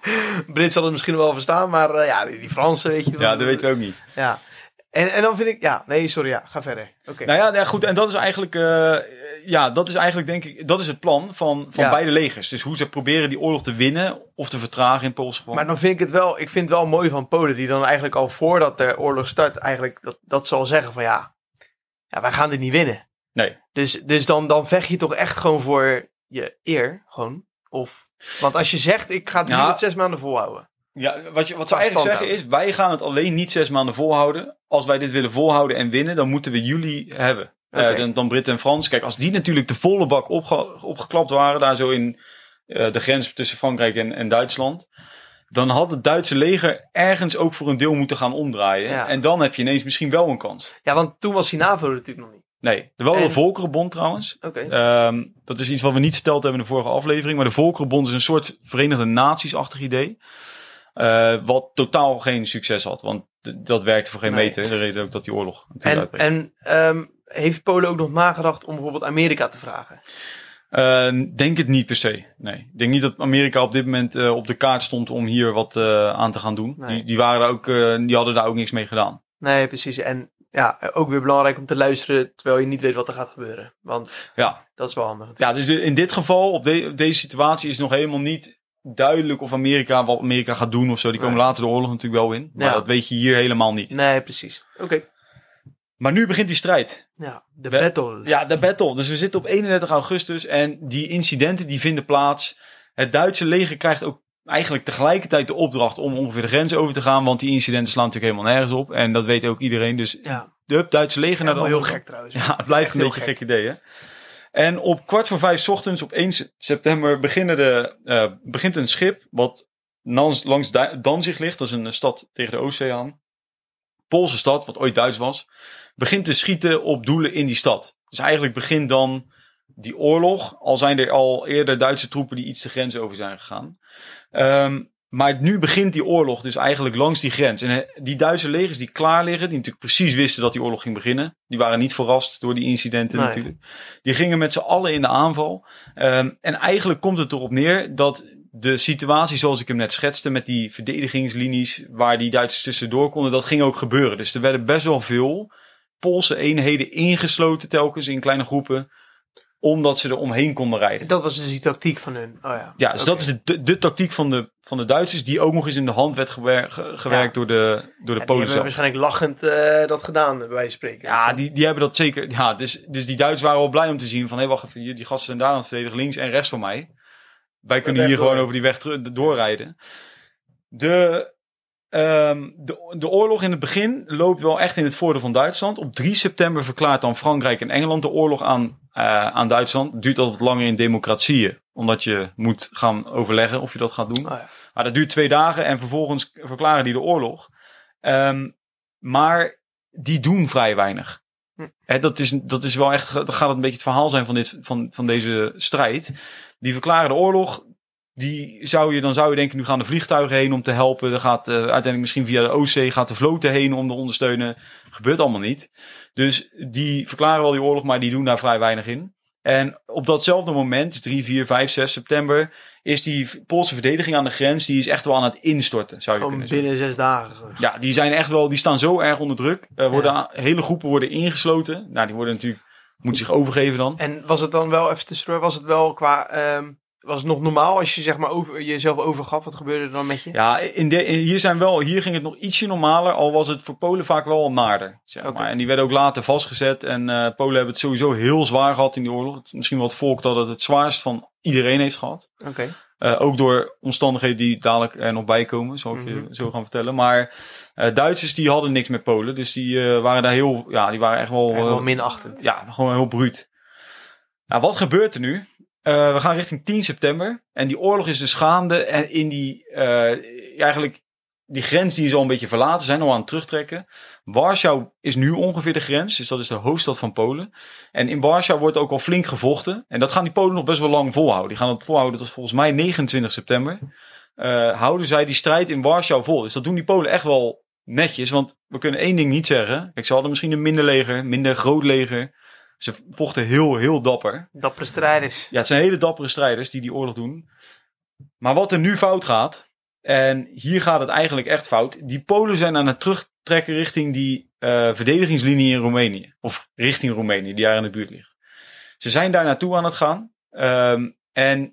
Brits zal het misschien wel verstaan, maar uh, ja, die, die Fransen, weet je. Ja, dat weten we ook niet. Ja. En, en dan vind ik, ja, nee, sorry, ja, ga verder. Oké. Okay. Nou ja, ja, goed. En dat is eigenlijk, uh, ja, dat is eigenlijk denk ik, dat is het plan van, van Ja. beide legers. Dus hoe ze proberen die oorlog te winnen of te vertragen in Poolse geval. Maar dan vind ik het wel, ik vind het wel mooi van Polen, die dan eigenlijk al voordat de oorlog start, eigenlijk dat, dat zal zeggen van ja, ja, wij gaan dit niet winnen. Nee. Dus, dus dan, dan vecht je toch echt gewoon voor je eer, gewoon. Of, want als je zegt, ik ga het Ja. niet zes maanden volhouden. Ja, wat, je, wat ze Qua eigenlijk stand zeggen is, wij gaan het alleen niet zes maanden volhouden. Als wij dit willen volhouden en winnen, dan moeten we jullie hebben. Okay. Uh, dan, dan Britten en Frans. Kijk, als die natuurlijk de volle bak opge, opgeklapt waren, daar zo in uh, de grens tussen Frankrijk en, en Duitsland, dan had het Duitse leger ergens ook voor een deel moeten gaan omdraaien. Ja. En dan heb je ineens misschien wel een kans. Ja, want toen was die NAVO er natuurlijk nog niet. Nee, er wel En- de Volkerenbond trouwens. Oké. Okay. Um, dat is iets wat we niet verteld hebben in de vorige aflevering. Maar de Volkerenbond is een soort Verenigde Naties-achtig idee. Uh, wat totaal geen succes had. Want d- dat werkte voor geen Nee. meter. De reden ook dat die oorlog En, uitbreekt. en um, heeft Polen ook nog nagedacht om bijvoorbeeld Amerika te vragen? Uh, denk het niet per se. Nee. Ik denk niet dat Amerika op dit moment uh, op de kaart stond om hier wat uh, aan te gaan doen. Nee. Die, die, waren daar ook, uh, die hadden daar ook niks mee gedaan. Nee, precies. En ja, ook weer belangrijk om te luisteren terwijl je niet weet wat er gaat gebeuren. Want Ja, dat is wel handig natuurlijk. ja dus in dit geval, op, de, op deze situatie, is nog helemaal niet duidelijk of Amerika wat Amerika gaat doen of zo. Die komen Nee. later de oorlog natuurlijk wel in. Maar Ja. dat weet je hier helemaal niet. Nee, precies. Oké. Okay. Maar nu begint die strijd. Ja, de We- battle. Ja, de battle. Dus we zitten op eenendertig augustus en die incidenten die vinden plaats. Het Duitse leger krijgt ook eigenlijk tegelijkertijd de opdracht om ongeveer de grens over te gaan. Want die incidenten slaan natuurlijk helemaal nergens op. En dat weet ook iedereen. Dus Ja, de Duitse leger naar de helemaal heel andere gek trouwens. Ja, het blijft Echt een heel beetje een gek. gek idee, hè? En op kwart voor vijf 's ochtends, op één september, beginnen de, uh, begint een schip wat langs, langs Du- Danzig ligt. Dat is een stad tegen de Oceaan. Poolse stad, wat ooit Duits was. Begint te schieten op doelen in die stad. Dus eigenlijk begint dan die oorlog. Al zijn er al eerder Duitse troepen die iets de grens over zijn gegaan. Um, maar nu begint die oorlog dus eigenlijk langs die grens. En eh, die Duitse legers die klaar liggen, die natuurlijk precies wisten dat die oorlog ging beginnen. Die waren niet verrast door die incidenten Nee. natuurlijk. Die gingen met z'n allen in de aanval. Um, en eigenlijk komt het erop neer dat de situatie zoals ik hem net schetste, met die verdedigingslinies waar die Duitsers tussendoor konden, dat ging ook gebeuren. Dus er werden best wel veel Poolse eenheden ingesloten telkens in kleine groepen, omdat ze er omheen konden rijden. Dat was dus die tactiek van hun. Oh ja. Ja, dus Oké. dat is de, de, de tactiek van de, van de Duitsers, die ook nog eens in de hand werd gewer, ge- gewerkt Ja. door de, door de Ja, die Polen hebben zelf. waarschijnlijk lachend uh, dat gedaan, bij wijze van spreken. Ja, die, die hebben dat zeker. Ja, dus, dus die Duitsers waren wel blij om te zien van, hé, wacht even, hier, die gasten zijn daar aan het verdedigen, links en rechts van mij. Wij kunnen weg hier gewoon door. over die weg teru- doorrijden. De, um, de, de oorlog in het begin loopt wel echt in het voordeel van Duitsland. Op drie september verklaart dan Frankrijk en Engeland de oorlog aan, uh, aan Duitsland. Het duurt altijd langer in democratieën, omdat je moet gaan overleggen of je dat gaat doen. Oh ja. Maar dat duurt twee dagen en vervolgens verklaren die de oorlog. Um, maar die doen vrij weinig. Hm. He, dat, is, dat is wel echt, dat gaat een beetje het verhaal zijn van, dit, van, van deze strijd. Die verklaren de oorlog. Die zou je, dan zou je denken, nu gaan de vliegtuigen heen om te helpen. Er gaat uh, uiteindelijk misschien via de Oostzee gaat de vloten heen om te ondersteunen. Gebeurt allemaal niet. Dus die verklaren wel die oorlog, maar die doen daar vrij weinig in. En op datzelfde moment, drie, vier, vijf, zes september, is die Poolse verdediging aan de grens, die is echt wel aan het instorten, zou je Gewoon kunnen zeggen. binnen zes dagen. Ja, die zijn echt wel, die staan zo erg onder druk. Uh, worden, ja. Hele groepen worden ingesloten. Nou, die worden natuurlijk, moeten zich overgeven dan. En was het dan wel, even tussendoor, was het wel qua... Um... Was het nog normaal als je zeg maar over, jezelf overgaf? Wat gebeurde er dan met je? Ja, in de, in, hier, zijn wel, hier ging het nog ietsje normaler. Al was het voor Polen vaak wel al naarder. Zeg maar. Okay. En die werden ook later vastgezet. En uh, Polen hebben het sowieso heel zwaar gehad in die oorlog. Het, misschien wel het volk dat het het zwaarst van iedereen heeft gehad. Okay. Uh, ook door omstandigheden die dadelijk er nog bij komen. Zal ik mm-hmm. je zo gaan vertellen. Maar uh, Duitsers die hadden niks met Polen. Dus die uh, waren daar heel... Ja, die waren echt wel... Echt wel uh, minachtend. Ja, gewoon heel bruut. Nou, wat gebeurt er nu? Uh, we gaan richting tien september. En die oorlog is dus gaande. En in die, uh, eigenlijk, die grens die is al een beetje verlaten. Zijn al aan het terugtrekken. Warschau is nu ongeveer de grens. Dus dat is de hoofdstad van Polen. En in Warschau wordt ook al flink gevochten. En dat gaan die Polen nog best wel lang volhouden. Die gaan het volhouden tot volgens mij negenentwintig september. Uh, houden zij die strijd in Warschau vol. Dus dat doen die Polen echt wel netjes. Want we kunnen één ding niet zeggen. Kijk, ze hadden misschien een minder leger. Minder groot leger. Ze vochten heel, heel dapper. Dappere strijders. Ja, het zijn hele dappere strijders die die oorlog doen. Maar wat er nu fout gaat, en hier gaat het eigenlijk echt fout. Die Polen zijn aan het terugtrekken richting die uh, verdedigingslinie in Roemenië. Of richting Roemenië, die daar in de buurt ligt. Ze zijn daar naartoe aan het gaan. Um, en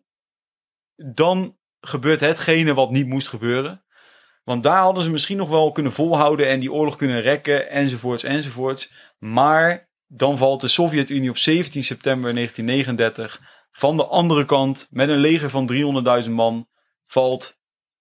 dan gebeurt hetgene wat niet moest gebeuren. Want daar hadden ze misschien nog wel kunnen volhouden en die oorlog kunnen rekken, enzovoorts, enzovoorts. Maar... Dan valt de Sovjet-Unie op zeventien september negentien negenendertig van de andere kant met een leger van driehonderdduizend man valt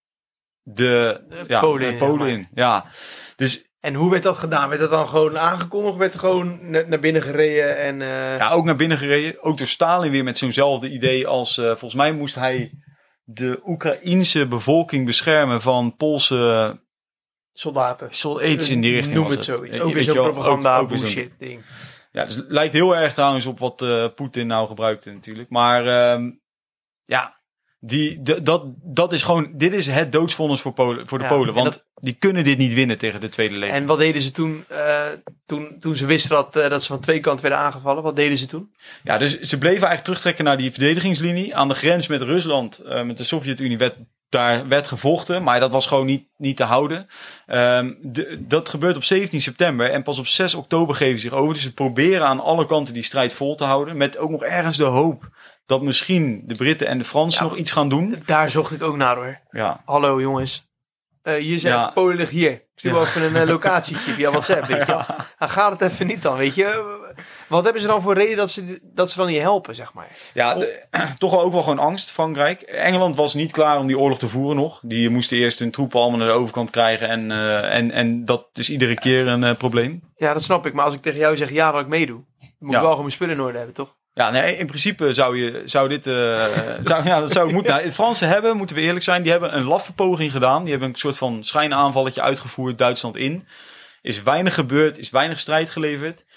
de, de ja, Polen, de Polen in. Ja. Dus, en hoe werd dat gedaan? Werd dat dan gewoon aangekondigd? Werd er gewoon naar binnen gereden? En, uh... Ja, ook naar binnen gereden. Ook door Stalin weer met zo'nzelfde idee als... Uh, volgens mij moest hij de Oekraïense bevolking beschermen van Poolse... Soldaten. Sol- iets in die richting. Noem het zoiets. Ook weer zo'n propaganda ook, ook bullshit zo'n... ding. Ja, dus het lijkt heel erg trouwens op wat uh, Poetin nou gebruikte natuurlijk. Maar um, ja, die, d- dat, dat is gewoon... Dit is het doodsvonnis voor, Polen, voor de ja, Polen. Want dat, die kunnen dit niet winnen tegen de Tweede Leger. En wat deden ze toen, uh, toen, toen ze wisten dat, uh, dat ze van twee kanten werden aangevallen? Wat deden ze toen? Ja, dus ze bleven eigenlijk terugtrekken naar die verdedigingslinie. Aan de grens met Rusland, uh, met de Sovjet-Unie, werd... Daar werd gevochten, maar dat was gewoon niet, niet te houden. Um, de, dat gebeurt op zeventien september en pas op zes oktober geven ze zich over. Dus ze proberen aan alle kanten die strijd vol te houden. Met ook nog ergens de hoop dat misschien de Britten en de Fransen ja, nog iets gaan doen. Daar zocht ik ook naar hoor. Ja. Hallo jongens. Uh, hier zijn ja. Polen ligt hier. Ik stuur ja. wel even een uh, locatietje via WhatsApp. Weet je. Ja. Dan gaat het even niet dan, weet je. Wat hebben ze dan voor reden dat ze, dat ze dan niet helpen, zeg maar? Ja, de, toch wel ook wel gewoon angst, Frankrijk. Engeland was niet klaar om die oorlog te voeren nog. Die moesten eerst hun troepen allemaal naar de overkant krijgen. En, uh, en, en dat is iedere keer een uh, probleem. Ja, dat snap ik. Maar als ik tegen jou zeg ja dat ik meedoe, dan moet ja. ik wel gewoon mijn spullen in orde hebben, toch? Ja, nee, in principe zou je zou dit... Uh, zou, ja, dat zou moeten. Nou, het Fransen hebben, moeten we eerlijk zijn, die hebben een laffe poging gedaan. Die hebben een soort van schijnaanvalletje uitgevoerd Duitsland in. Is weinig gebeurd, is weinig strijd geleverd.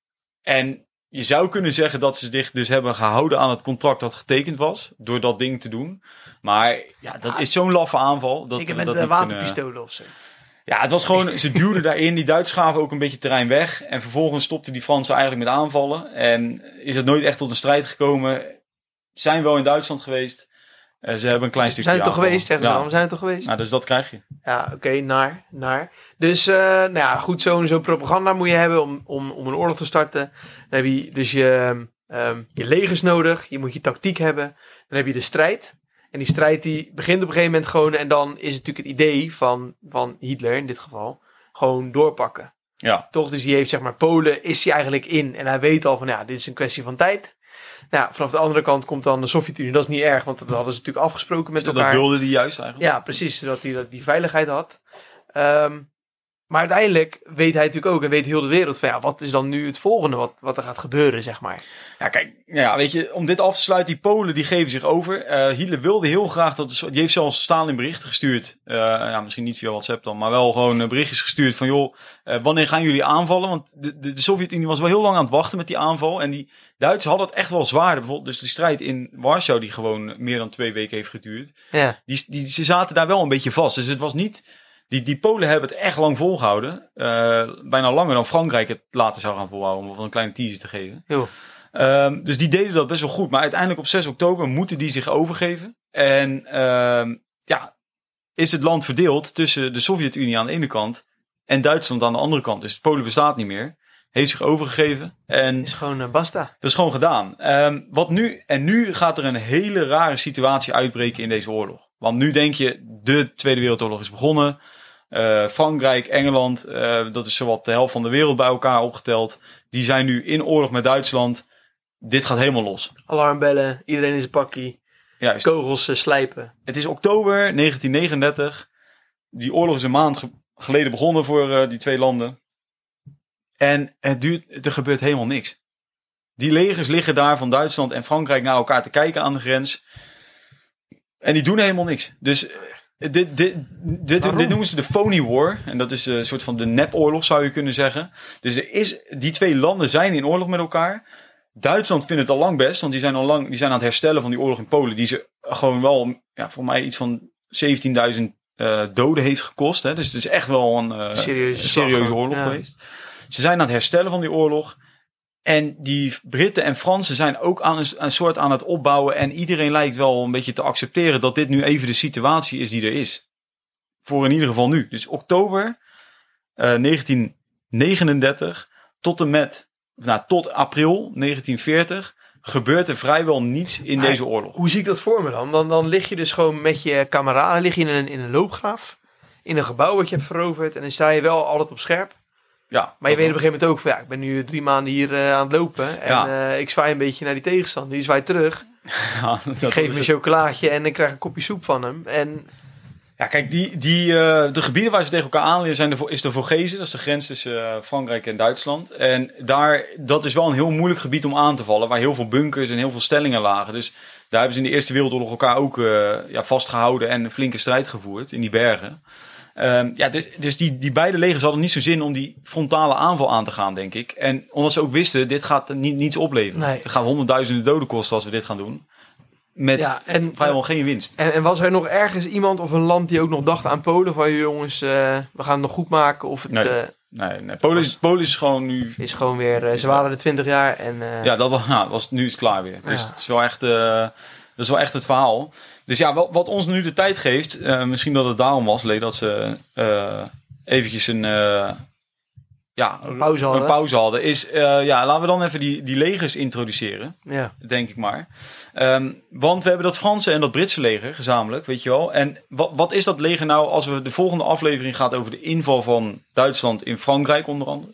En je zou kunnen zeggen dat ze zich dus hebben gehouden aan het contract dat getekend was. Door dat ding te doen. Maar ja, dat ja, is zo'n laffe aanval. Dat, zeker met dat de waterpistolen kunnen... of zo. Ja, het was gewoon, ze duwden daarin. Die Duitsers gaven ook een beetje terrein weg. En vervolgens stopten die Fransen eigenlijk met aanvallen. En is het nooit echt tot een strijd gekomen. Zijn wel in Duitsland geweest. Uh, ze hebben een klein stukje zijn er toch aanvallen. geweest, zeggen ze ja. dan. Zijn er toch geweest? Nou, dus dat krijg je. Ja, oké, okay, naar, naar. Dus, uh, nou ja, goed, zo'n zo'n propaganda moet je hebben om, om, om een oorlog te starten. Dan heb je dus je, um, je legers nodig. Je moet je tactiek hebben. Dan heb je de strijd. En die strijd die begint op een gegeven moment gewoon... En dan is het natuurlijk het idee van, van Hitler in dit geval... gewoon doorpakken. Ja. Toch, dus die heeft zeg maar Polen is hij eigenlijk in. En hij weet al van ja, dit is een kwestie van tijd. Nou, vanaf de andere kant komt dan de Sovjet-Unie. Dat is niet erg, want dat hadden ze natuurlijk afgesproken met dus elkaar. Dat wilde hij juist eigenlijk. Ja, precies, zodat hij dat die veiligheid had. Um, maar uiteindelijk weet hij natuurlijk ook en weet heel de wereld van ja, wat is dan nu het volgende wat, wat er gaat gebeuren, zeg maar. Ja, kijk, ja, weet je, om dit af te sluiten, die Polen die geven zich over. Uh, Hitler wilde heel graag dat, die heeft zelfs Stalin berichten gestuurd. Uh, ja, misschien niet via WhatsApp dan, maar wel gewoon berichtjes gestuurd van joh, uh, wanneer gaan jullie aanvallen? Want de, de, de Sovjet-Unie was wel heel lang aan het wachten met die aanval. En die Duitsers hadden het echt wel zwaar. Bijvoorbeeld dus de strijd in Warschau die gewoon meer dan twee weken heeft geduurd. Ja. Die, die, ze zaten daar wel een beetje vast. Dus het was niet... Die, die Polen hebben het echt lang volgehouden. Uh, bijna langer dan Frankrijk het later zou gaan volhouden. Om een kleine teaser te geven. Um, dus die deden dat best wel goed. Maar uiteindelijk op zes oktober moeten die zich overgeven. En um, ja, is het land verdeeld tussen de Sovjet-Unie aan de ene kant en Duitsland aan de andere kant. Dus Polen bestaat niet meer. Heeft zich overgegeven. En is gewoon uh, basta. Dat is gewoon gedaan. Um, wat nu, en nu gaat er een hele rare situatie uitbreken in deze oorlog. Want nu denk je, de Tweede Wereldoorlog is begonnen. Uh, Frankrijk, Engeland, uh, dat is zowat de helft van de wereld bij elkaar opgeteld. Die zijn nu in oorlog met Duitsland. Dit gaat helemaal los. Alarmbellen, iedereen in zijn pakkie. Juist. Kogels uh, slijpen. Het is oktober negentien negenendertig. Die oorlog is een maand ge- geleden begonnen voor uh, die twee landen. En het duurt, er gebeurt helemaal niks. Die legers liggen daar van Duitsland en Frankrijk naar elkaar te kijken aan de grens. En die doen helemaal niks. Dus dit, dit, dit, dit, dit noemen ze de phony war. En dat is een soort van de nepoorlog, zou je kunnen zeggen. Dus er is, die twee landen zijn in oorlog met elkaar. Duitsland vindt het al lang best, want die zijn al lang die zijn aan het herstellen van die oorlog in Polen. Die ze gewoon wel, ja, voor mij iets van zeventienduizend uh, doden heeft gekost. Hè. Dus het is echt wel een uh, serieuze, serieuze oorlog ja. geweest. Ze zijn aan het herstellen van die oorlog. En die Britten en Fransen zijn ook aan een, een soort aan het opbouwen. En iedereen lijkt wel een beetje te accepteren dat dit nu even de situatie is die er is. Voor in ieder geval nu. Dus oktober uh, negentien negenendertig tot en met, nou, tot april negentien veertig gebeurt er vrijwel niets in maar deze oorlog. Hoe zie ik dat voor me dan? Dan, dan lig je dus gewoon met je kameraden, lig je in een, in een loopgraaf. In een gebouw wat je hebt veroverd. En dan sta je wel altijd op scherp. Ja, maar je weet op een gegeven moment ook van ja, ik ben nu drie maanden hier uh, aan het lopen. En ja. uh, ik zwaai een beetje naar die tegenstander. Die zwaait terug. Ja, dat ik geef hem een chocolaatje en ik krijg een kopje soep van hem. En ja, kijk, die, die, uh, de gebieden waar ze tegen elkaar aanleren zijn de, is de Vogezen. Dat is de grens tussen uh, Frankrijk en Duitsland. En daar, dat is wel een heel moeilijk gebied om aan te vallen. Waar heel veel bunkers en heel veel stellingen lagen. Dus daar hebben ze in de Eerste Wereldoorlog elkaar ook uh, ja, vastgehouden en een flinke strijd gevoerd in die bergen. Um, ja, dus, dus die, die beide legers hadden niet zo zin om die frontale aanval aan te gaan, denk ik. En omdat ze ook wisten, dit gaat niet, niets opleveren. Nee. Het gaat honderdduizenden doden kosten als we dit gaan doen. Met ja, en, vrijwel uh, geen winst. En, en was er nog ergens iemand of een land die ook nog dacht aan Polen? Van jongens, uh, we gaan het nog goed maken? Of het, nee, uh, nee, nee. Polen, is, Polen is gewoon nu... Is gewoon weer, uh, ze waren er twintig jaar en... Uh, ja, dat was, nou, was, nu is het klaar weer. Dus ja. het is wel echt, uh, dat is wel echt het verhaal. Dus ja, wat, wat ons nu de tijd geeft, uh, misschien dat het daarom was, Lee, dat ze uh, eventjes een, uh, ja, een, pauze hadden. een pauze hadden, is, uh, ja, laten we dan even die, die legers introduceren, ja. denk ik maar. Um, want we hebben dat Franse en dat Britse leger gezamenlijk, weet je wel. En wat, wat is dat leger nou als we de volgende aflevering gaat over de inval van Duitsland in Frankrijk onder andere.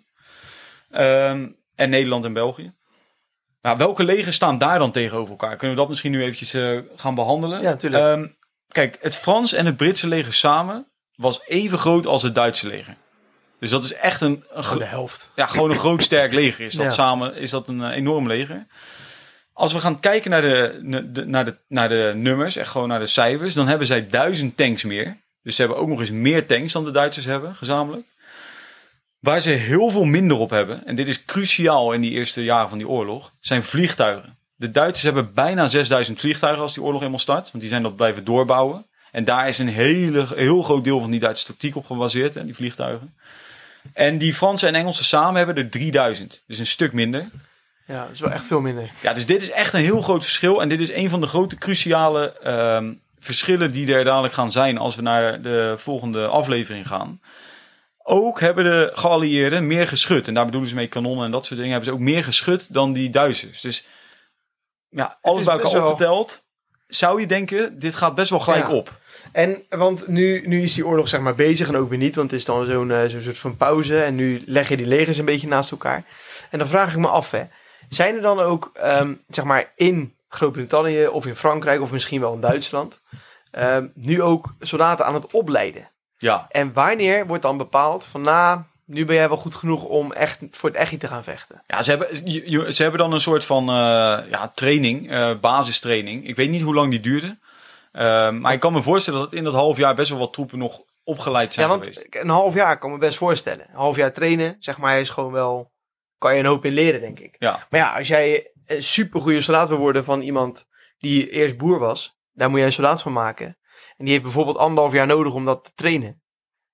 Um, en Nederland en België. Nou, welke legers staan daar dan tegenover elkaar? Kunnen we dat misschien nu eventjes uh, gaan behandelen? Ja, natuurlijk. Um, kijk, het Frans en het Britse leger samen was even groot als het Duitse leger. Dus dat is echt een... een gewoon de helft. Ja, gewoon een groot sterk leger is dat ja. samen. Is dat een uh, enorm leger. Als we gaan kijken naar de, de, naar, de, naar de nummers, echt gewoon naar de cijfers, dan hebben zij duizend tanks meer. Dus ze hebben ook nog eens meer tanks dan de Duitsers hebben, gezamenlijk. Waar ze heel veel minder op hebben, en dit is cruciaal in die eerste jaren van die oorlog, zijn vliegtuigen. De Duitsers hebben bijna zesduizend vliegtuigen als die oorlog eenmaal start, want die zijn dat blijven doorbouwen. En daar is een hele, heel groot deel van die Duitse tactiek op gebaseerd, hè, die vliegtuigen. En die Fransen en Engelsen samen hebben er drieduizend, dus een stuk minder. Ja, dat is wel echt veel minder. Ja, dus dit is echt een heel groot verschil. En dit is een van de grote cruciale uh, verschillen die er dadelijk gaan zijn als we naar de volgende aflevering gaan. Ook hebben de geallieerden meer geschut. En daar bedoelen ze mee kanonnen en dat soort dingen. Hebben ze ook meer geschut dan die Duitsers. Dus ja, alles bij elkaar opgeteld. Wel... Zou je denken, dit gaat best wel gelijk ja. op. En, want nu, nu is die oorlog zeg maar bezig en ook weer niet. Want het is dan zo'n, uh, zo'n soort van pauze. En nu leg je die legers een beetje naast elkaar. En dan vraag ik me af, hè. Zijn er dan ook, um, zeg maar, in Groot-Brittannië of in Frankrijk of misschien wel in Duitsland, um, nu ook soldaten aan het opleiden? Ja. En wanneer wordt dan bepaald van, nou, nu ben jij wel goed genoeg om echt voor het echi te gaan vechten? Ja, ze hebben, ze hebben dan een soort van uh, ja, training, uh, basistraining. Ik weet niet hoe lang die duurde. Uh, maar ik kan me voorstellen dat in dat half jaar best wel wat troepen nog opgeleid zijn ja, want geweest. Een half jaar kan me best voorstellen. Een half jaar trainen, zeg maar, is gewoon wel... kan je een hoop in leren, denk ik. Ja. Maar ja, als jij een supergoeie soldaat wil worden van iemand die eerst boer was, daar moet jij een soldaat van maken. En die heeft bijvoorbeeld anderhalf jaar nodig om dat te trainen.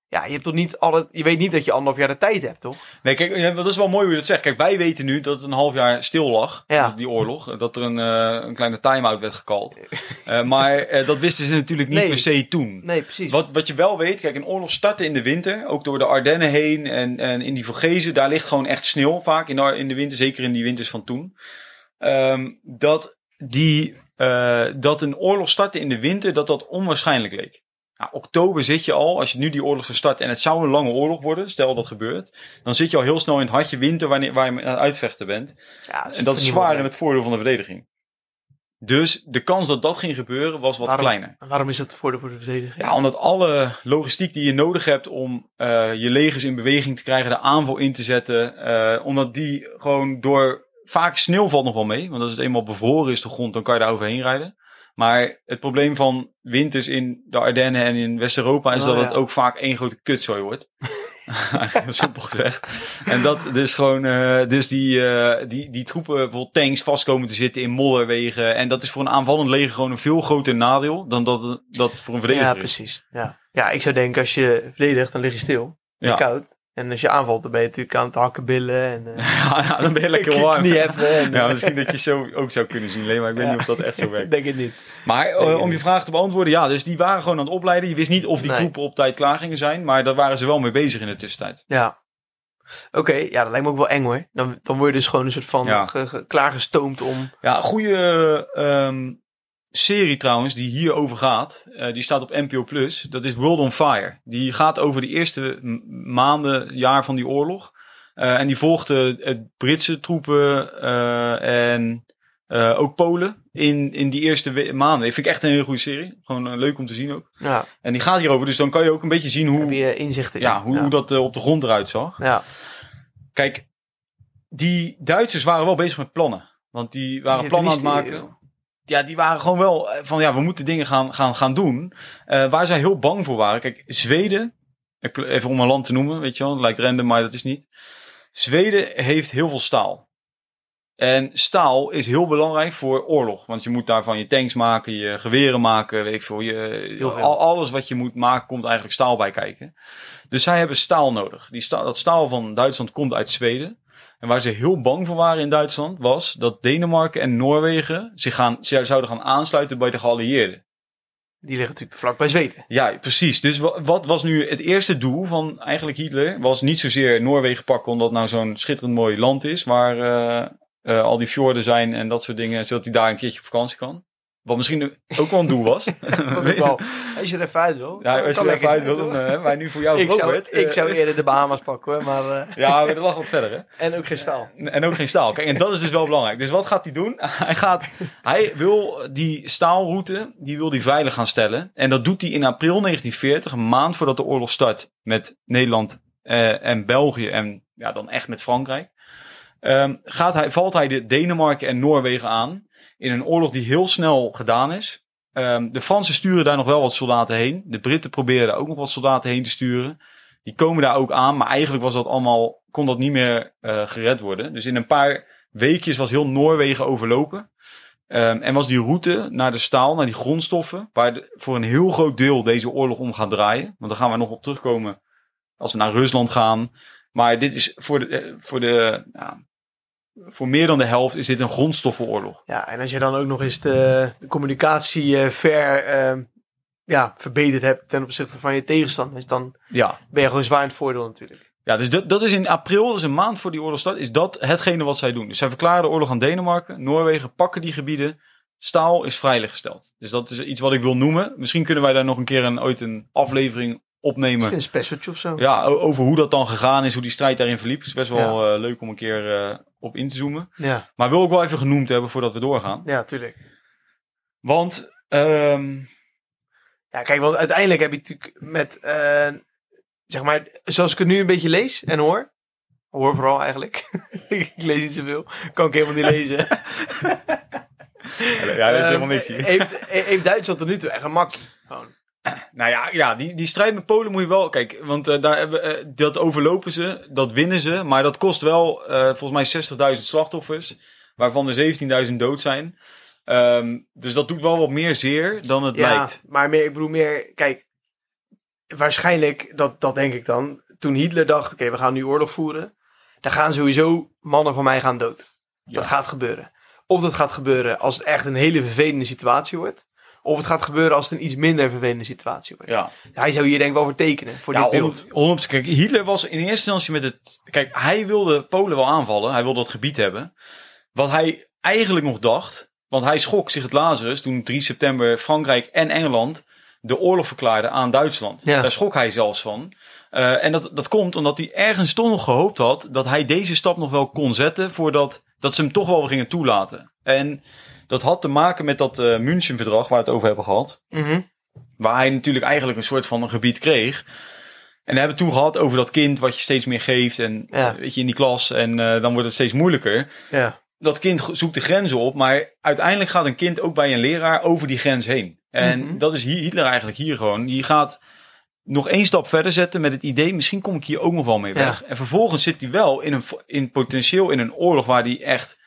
Ja, je hebt toch niet alle, je weet niet dat je anderhalf jaar de tijd hebt, toch? Nee, kijk, dat is wel mooi hoe je dat zegt. Kijk, wij weten nu dat het een half jaar stil lag, Ja. die oorlog. Dat er een, uh, een kleine time-out werd gekald. Uh, maar uh, dat wisten ze natuurlijk niet nee. per se toen. Nee, precies. Wat, wat je wel weet, kijk, een oorlog startte in de winter. Ook door de Ardennen heen en, en in die Vogezen. Daar ligt gewoon echt sneeuw vaak in de, in de winter. Zeker in die winters van toen. Um, dat, die, uh, dat een oorlog startte in de winter, dat dat onwaarschijnlijk leek. Nou, oktober zit je al, als je nu die oorlog zou starten en het zou een lange oorlog worden, stel dat gebeurt, dan zit je al heel snel in het hartje winter wanneer, waar je aan het uitvechten bent. Ja, dat en dat is zwaar in het voordeel van de verdediging. Dus de kans dat dat ging gebeuren was wat waarom, kleiner. Waarom is dat het voordeel voor de verdediging? Ja, omdat alle logistiek die je nodig hebt om uh, je legers in beweging te krijgen, de aanval in te zetten, uh, omdat die gewoon door, vaak sneeuw valt nog wel mee, want als het eenmaal bevroren is de grond, dan kan je daar overheen rijden. Maar het probleem van winters in de Ardennen en in West-Europa is oh, dat ja. het ook vaak één grote kutzooi wordt. Simpel gezegd. En dat dus gewoon, uh, dus die, uh, die, die troepen, bijvoorbeeld tanks, vast komen te zitten in modderwegen. En dat is voor een aanvallend leger gewoon een veel groter nadeel dan dat dat voor een verdediger is. Ja, precies. Ja. ja, ik zou denken, als je verdedigt, dan lig je stil. Ja. Koud. En als je aanvalt, dan ben je natuurlijk aan het hakken billen. En, uh, ja, ja, dan ben je lekker warm. Niet hebben. En, ja, misschien dat je zo ook zou kunnen zien, Lee, maar ik weet ja. niet of dat echt zo werkt. Ik denk het niet. Maar uh, om je vraag te beantwoorden, ja, dus die waren gewoon aan het opleiden. Je wist niet of die nee. troepen op tijd klaar gingen zijn, maar daar waren ze wel mee bezig in de tussentijd. Ja. Oké, okay, ja, dat lijkt me ook wel eng hoor. Dan, dan word je dus gewoon een soort van ja. ge, ge, klaargestoomd om... Ja, een goede um, serie trouwens, die hierover gaat, uh, die staat op N P O Plus. Dat is World on Fire. Die gaat over de eerste maanden, jaar van die oorlog. Uh, en die volgt uh, het Britse troepen uh, en uh, ook Polen in, in die eerste we- maanden. Ik vind ik echt een hele goede serie. Gewoon uh, leuk om te zien ook. Ja. En die gaat hierover, dus dan kan je ook een beetje zien hoe... Heb je inzichten in. Ja, hoe, ja. hoe dat uh, op de grond eruit zag. Ja. Kijk, die Duitsers waren wel bezig met plannen. Want die waren die plannen aan het maken... Ja, die waren gewoon wel van, ja, we moeten dingen gaan, gaan, gaan doen. Uh, waar zij heel bang voor waren. Kijk, Zweden, even om een land te noemen, weet je wel, het lijkt random, maar dat is niet. Zweden heeft heel veel staal. En staal is heel belangrijk voor oorlog. Want je moet daarvan je tanks maken, je geweren maken, weet ik veel. Je, al, alles wat je moet maken, komt eigenlijk staal bij kijken. Dus zij hebben staal nodig. Die sta, dat staal van Duitsland komt uit Zweden. En waar ze heel bang voor waren in Duitsland was dat Denemarken en Noorwegen zich gaan, ze zouden gaan aansluiten bij de geallieerden. Die liggen natuurlijk vlak bij Zweden. Ja, precies. Dus wat was nu het eerste doel van eigenlijk Hitler? Was niet zozeer Noorwegen pakken, omdat het nou zo'n schitterend mooi land is, waar uh, uh, al die fjorden zijn en dat soort dingen, zodat hij daar een keertje op vakantie kan. Wat misschien ook wel een doel was. wel. Als je er even uit wil. Ja, als je er even uit wil, dan uh, maar nu voor jou ik zou, werd, uh, ik zou eerder de Bahamas pakken hoor, maar... Uh... Ja, maar dat lag wat verder hè. En ook geen staal. Uh, en ook geen staal. Kijk, en dat is dus wel belangrijk. Dus wat gaat hij doen? Hij gaat, hij wil die staalroute, die wil hij veilig gaan stellen. En dat doet hij in april negentien veertig, een maand voordat de oorlog start met Nederland uh, en België en ja, dan echt met Frankrijk. Um, gaat hij, valt hij de Denemarken en Noorwegen aan in een oorlog die heel snel gedaan is. Um, de Fransen sturen daar nog wel wat soldaten heen. De Britten proberen daar ook nog wat soldaten heen te sturen. Die komen daar ook aan, maar eigenlijk was dat allemaal, kon dat niet meer uh, gered worden. Dus in een paar weekjes was heel Noorwegen overlopen. Um, en was die route naar de staal, naar die grondstoffen, waar de, voor een heel groot deel deze oorlog om gaat draaien. Want daar gaan we nog op terugkomen als we naar Rusland gaan. Maar dit is voor de, voor de, ja, voor meer dan de helft is dit een grondstoffenoorlog. Ja, en als je dan ook nog eens de, de communicatie uh, ver uh, ja, verbeterd hebt ten opzichte van je tegenstanders, dan ja. ben je gewoon zwaar in het voordeel natuurlijk. Ja, dus dat, dat is in april, dat is een maand voor die oorlog start, is dat hetgene wat zij doen. Dus zij verklaren de oorlog aan Denemarken, Noorwegen pakken die gebieden, staal is veilig-gesteld. Dus dat is iets wat ik wil noemen. Misschien kunnen wij daar nog een keer een, ooit een aflevering opnemen. Misschien een specialtje of zo. Ja, over hoe dat dan gegaan is, hoe die strijd daarin verliep. Het is best wel ja. uh, leuk om een keer uh, op in te zoomen. Ja. Maar wil ik wel even genoemd hebben voordat we doorgaan. Ja, tuurlijk. Want... Um... Ja, kijk, want uiteindelijk heb je natuurlijk met... Uh, zeg maar, zoals ik het nu een beetje lees en hoor. Hoor vooral eigenlijk. Ik lees niet zoveel. Kan ik helemaal niet lezen. Ja, dat is um, helemaal niks hier. Heeft, heeft Duitsland er nu toe echt een makkie? Gewoon. Nou ja, ja die, die strijd met Polen moet je wel... Kijk, want uh, daar hebben, uh, dat overlopen ze, dat winnen ze. Maar dat kost wel uh, volgens mij zestigduizend slachtoffers. Waarvan er zeventienduizend dood zijn. Um, dus dat doet wel wat meer zeer dan het ja, lijkt. Maar meer, ik bedoel meer... Kijk, waarschijnlijk, dat, dat denk ik dan, toen Hitler dacht, oké, okay, we gaan nu oorlog voeren, dan gaan sowieso mannen van mij gaan dood. Ja. Dat gaat gebeuren. Of dat gaat gebeuren als het echt een hele vervelende situatie wordt. Of het gaat gebeuren als het een iets minder vervelende situatie wordt. Ja. Hij zou hier denk ik wel voor tekenen, voor ja, dit beeld. Om, kijk, Hitler was in eerste instantie met het... Kijk, hij wilde Polen wel aanvallen. Hij wilde dat gebied hebben. Wat hij eigenlijk nog dacht... Want hij schrok zich het Lazarus toen drie september Frankrijk en Engeland de oorlog verklaarden aan Duitsland. Ja. Daar schrok hij zelfs van. Uh, en dat, dat komt omdat hij ergens toch nog gehoopt had dat hij deze stap nog wel kon zetten voordat dat ze hem toch wel gingen toelaten. En dat had te maken met dat uh, Münchenverdrag waar we het over hebben gehad. Mm-hmm. Waar hij natuurlijk eigenlijk een soort van een gebied kreeg. En we hebben het toen gehad over dat kind wat je steeds meer geeft. En ja. weet je, in die klas. En uh, dan wordt het steeds moeilijker. Ja. Dat kind zoekt de grenzen op. Maar uiteindelijk gaat een kind ook bij een leraar over die grens heen. En mm-hmm. dat is Hitler eigenlijk hier gewoon. Die gaat nog één stap verder zetten met het idee, misschien kom ik hier ook nog wel mee weg. Ja. En vervolgens zit hij wel in een in potentieel in een oorlog waar hij echt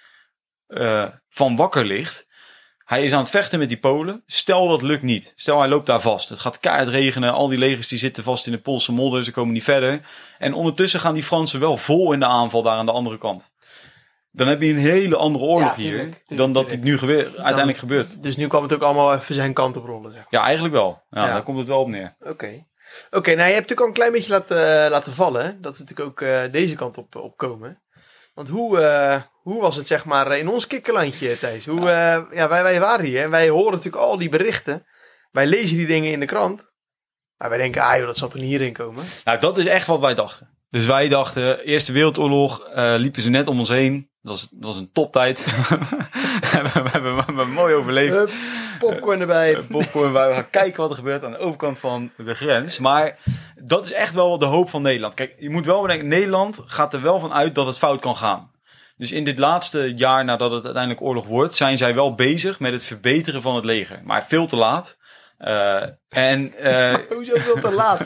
uh, van wakker ligt. Hij is aan het vechten met die Polen. Stel dat lukt niet. Stel hij loopt daar vast. Het gaat keihard regenen. Al die legers die zitten vast in de Poolse modder. Ze komen niet verder. En ondertussen gaan die Fransen wel vol in de aanval daar aan de andere kant. Dan heb je een hele andere oorlog ja, tuurlijk, hier. Tuurlijk, dan dat dit nu gebeurt, uiteindelijk dan, gebeurt. Dus nu kwam het ook allemaal even zijn kant op rollen. Zeg maar. Ja, eigenlijk wel. Ja, ja. Daar komt het wel op neer. Oké. Okay. Oké, okay, nou je hebt natuurlijk al een klein beetje laten, uh, laten vallen. Hè? Dat we natuurlijk ook uh, deze kant op, op komen. Want hoe, uh, hoe was het zeg maar in ons kikkerlandje, Thijs? Hoe, ja. Uh, ja, wij, wij waren hier en wij horen natuurlijk al die berichten. Wij lezen die dingen in de krant. Maar wij denken, ah joh, dat zal er niet hierin komen. Nou, dat is echt wat wij dachten. Dus wij dachten, Eerste Wereldoorlog, uh, liepen ze net om ons heen. Dat was, dat was een toptijd. we, hebben, we, hebben, we hebben mooi overleefd. Uh, popcorn erbij. Uh, popcorn erbij. We gaan kijken wat er gebeurt aan de overkant van de grens. Maar dat is echt wel de hoop van Nederland. Kijk, je moet wel bedenken, Nederland gaat er wel van uit dat het fout kan gaan. Dus in dit laatste jaar nadat het uiteindelijk oorlog wordt, zijn zij wel bezig met het verbeteren van het leger. Maar veel te laat. Uh, en, uh, Hoezo veel te laat?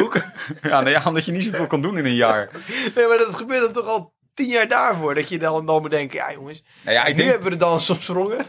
ja, nou ja, omdat je niet zoveel kan doen in een jaar. Nee, maar dat gebeurt dan toch al tien jaar daarvoor. Dat je dan, dan moet denken, ja jongens, nou ja, ik nu denk... hebben we de dans opsprongen.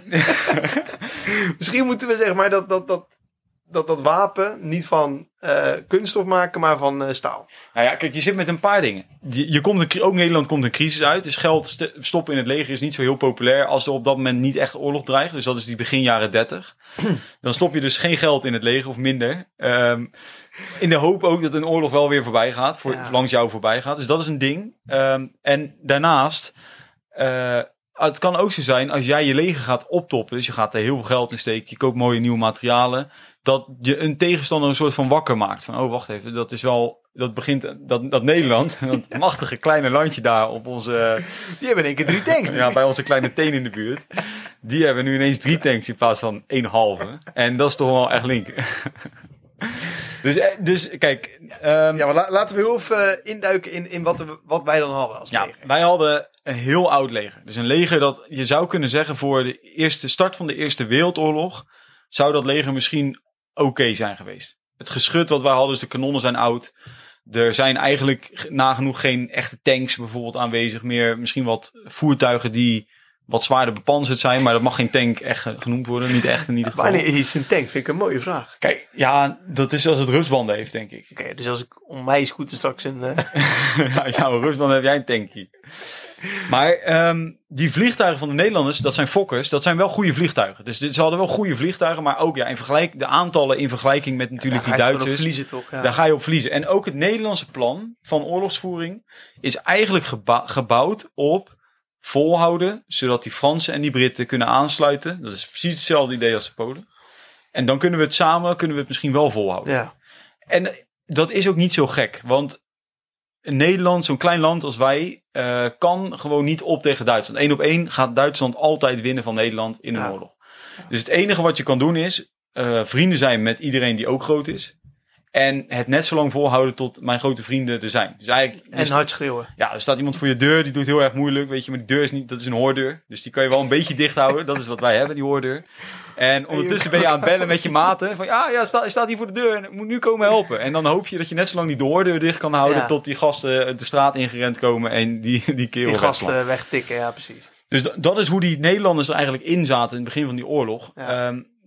Misschien moeten we zeg maar dat, dat, dat, dat, dat wapen niet van uh, kunststof maken, maar van uh, staal. Nou ja, kijk, je zit met een paar dingen. Je, je komt een, ook Nederland komt een crisis uit. Dus geld st- stoppen in het leger is niet zo heel populair als er op dat moment niet echt oorlog dreigt. Dus dat is die begin jaren dertig. Dan stop je dus geen geld in het leger of minder. Um, in de hoop ook dat een oorlog wel weer voorbij gaat. Voor, ja. Langs jou voorbij gaat. Dus dat is een ding. Um, en daarnaast... Uh, het kan ook zo zijn als jij je leger gaat optoppen. Dus je gaat er heel veel geld in steken. Je koopt mooie nieuwe materialen. Dat je een tegenstander een soort van wakker maakt. Van, oh, wacht even. Dat is wel... Dat begint... Dat, dat Nederland, dat machtige kleine landje daar op onze... Die hebben in één keer drie tanks. Ja, bij onze kleine teen in de buurt. Die hebben nu ineens drie tanks in plaats van één halve. En dat is toch wel echt link. Dus, dus kijk... Um, ja, maar la, laten we heel even induiken in, in wat, we, wat wij dan hadden als ja, leger. Wij hadden een heel oud leger. Dus een leger dat je zou kunnen zeggen voor de eerste start van de Eerste Wereldoorlog zou dat leger misschien oké okay zijn geweest. Het geschut wat wij hadden, dus de kanonnen zijn oud. Er zijn eigenlijk nagenoeg geen echte tanks bijvoorbeeld aanwezig meer. Misschien wat voertuigen die wat zwaarder bepanzerd zijn, maar dat mag geen tank echt genoemd worden. Niet echt in ieder geval. Wanneer is een tank? Vind ik een mooie vraag. Kijk, ja, dat is als het rustbanden heeft, denk ik. Oké, okay, dus als ik om mij scooter straks een... Uh... ja, jouw rustbanden heb jij een tankie. Maar um, die vliegtuigen van de Nederlanders, dat zijn Fokkers, dat zijn wel goede vliegtuigen. Dus ze hadden wel goede vliegtuigen, maar ook ja, in vergelijk, de aantallen in vergelijking met natuurlijk ja, die Duitsers. Verliezen, toch? Ja. Daar ga je op verliezen. En ook het Nederlandse plan van oorlogsvoering is eigenlijk geba- gebouwd op volhouden, zodat die Fransen en die Britten kunnen aansluiten. Dat is precies hetzelfde idee als de Polen. En dan kunnen we het samen, kunnen we het misschien wel volhouden. Ja. En dat is ook niet zo gek, want Nederland, zo'n klein land als wij, uh, kan gewoon niet op tegen Duitsland. Eén op één gaat Duitsland altijd winnen van Nederland in een ja. oorlog. Dus het enige wat je kan doen is uh, vrienden zijn met iedereen die ook groot is. En het net zo lang volhouden tot mijn grote vrienden er zijn. Dus eigenlijk, en dus, hard schreeuwen. Ja, er staat iemand voor je deur, die doet heel erg moeilijk. Weet je, maar die deur is niet, dat is een hoordeur. Dus die kan je wel een beetje dicht houden. Dat is wat wij hebben, die hoordeur. En ondertussen ben je aan het bellen met je maten. Van ja, ja, sta, staat hier voor de deur en moet nu komen helpen. En dan hoop je dat je net zo lang die hoordeur dicht kan houden. Ja. Tot die gasten de straat ingerend komen en die, die kerel Die gasten wegtikken, ja precies. Dus d- dat is hoe die Nederlanders er eigenlijk in zaten in het begin van die oorlog. Ja. Um,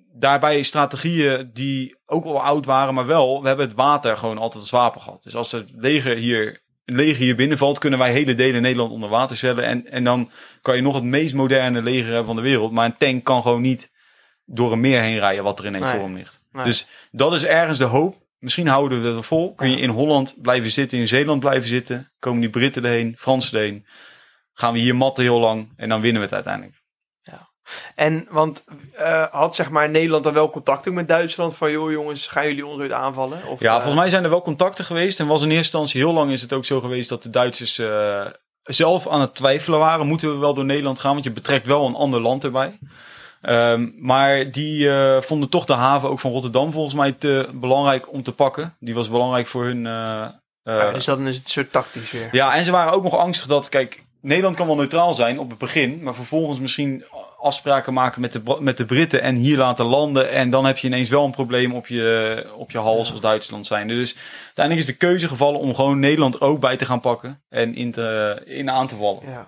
daarbij strategieën die ook wel oud waren, maar wel, we hebben het water gewoon altijd als wapen gehad. Dus als het leger hier, een leger hier binnenvalt, kunnen wij hele delen Nederland onder water stellen. En, en dan kan je nog het meest moderne leger hebben van de wereld. Maar een tank kan gewoon niet door een meer heen rijden wat er ineens Nee. voor hem ligt. Nee. Dus dat is ergens de hoop. Misschien houden we het er vol. Kun je Ja. in Holland blijven zitten, in Zeeland blijven zitten. Komen die Britten erheen, Fransen erheen. Gaan we hier matten heel lang en dan winnen we het uiteindelijk. En, want uh, had zeg maar Nederland dan wel contacten met Duitsland van, joh jongens, gaan jullie ons ooit aanvallen? Of, Ja, uh, volgens mij zijn er wel contacten geweest. En was in eerste instantie, heel lang is het ook zo geweest dat de Duitsers uh, zelf aan het twijfelen waren. Moeten we wel door Nederland gaan? Want je betrekt wel een ander land erbij. Um, maar die uh, vonden toch de haven ook van Rotterdam volgens mij te belangrijk om te pakken. Die was belangrijk voor hun... Uh, uh, ja, dus dan is het een soort tactisch weer. Ja, en ze waren ook nog angstig dat, kijk, Nederland kan wel neutraal zijn op het begin, maar vervolgens misschien afspraken maken met de, met de Britten en hier laten landen. En dan heb je ineens wel een probleem op je, op je hals ja. als Duitsland zijnde. Dus uiteindelijk is de keuze gevallen om gewoon Nederland ook bij te gaan pakken en in, te, in aan te vallen. Ja.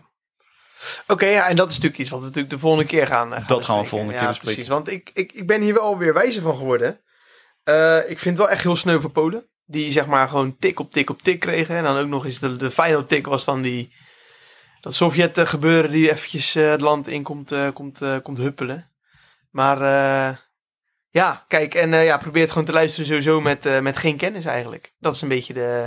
Oké, okay, ja, en dat is natuurlijk iets wat we natuurlijk de volgende keer gaan, uh, gaan Dat gaan bespreken. we volgende keer ja, bespreken. Precies, want ik, ik, ik ben hier wel weer wijzer van geworden. Uh, ik vind het wel echt heel sneu voor Polen. Die zeg maar gewoon tik op tik op tik kregen. En dan ook nog eens de, de final tik was dan die... Dat Sovjet uh, gebeuren die eventjes uh, het land in komt, uh, komt, uh, komt huppelen. Maar uh, ja, kijk, en uh, ja, probeer het gewoon te luisteren sowieso met, uh, met geen kennis eigenlijk. Dat is een beetje de...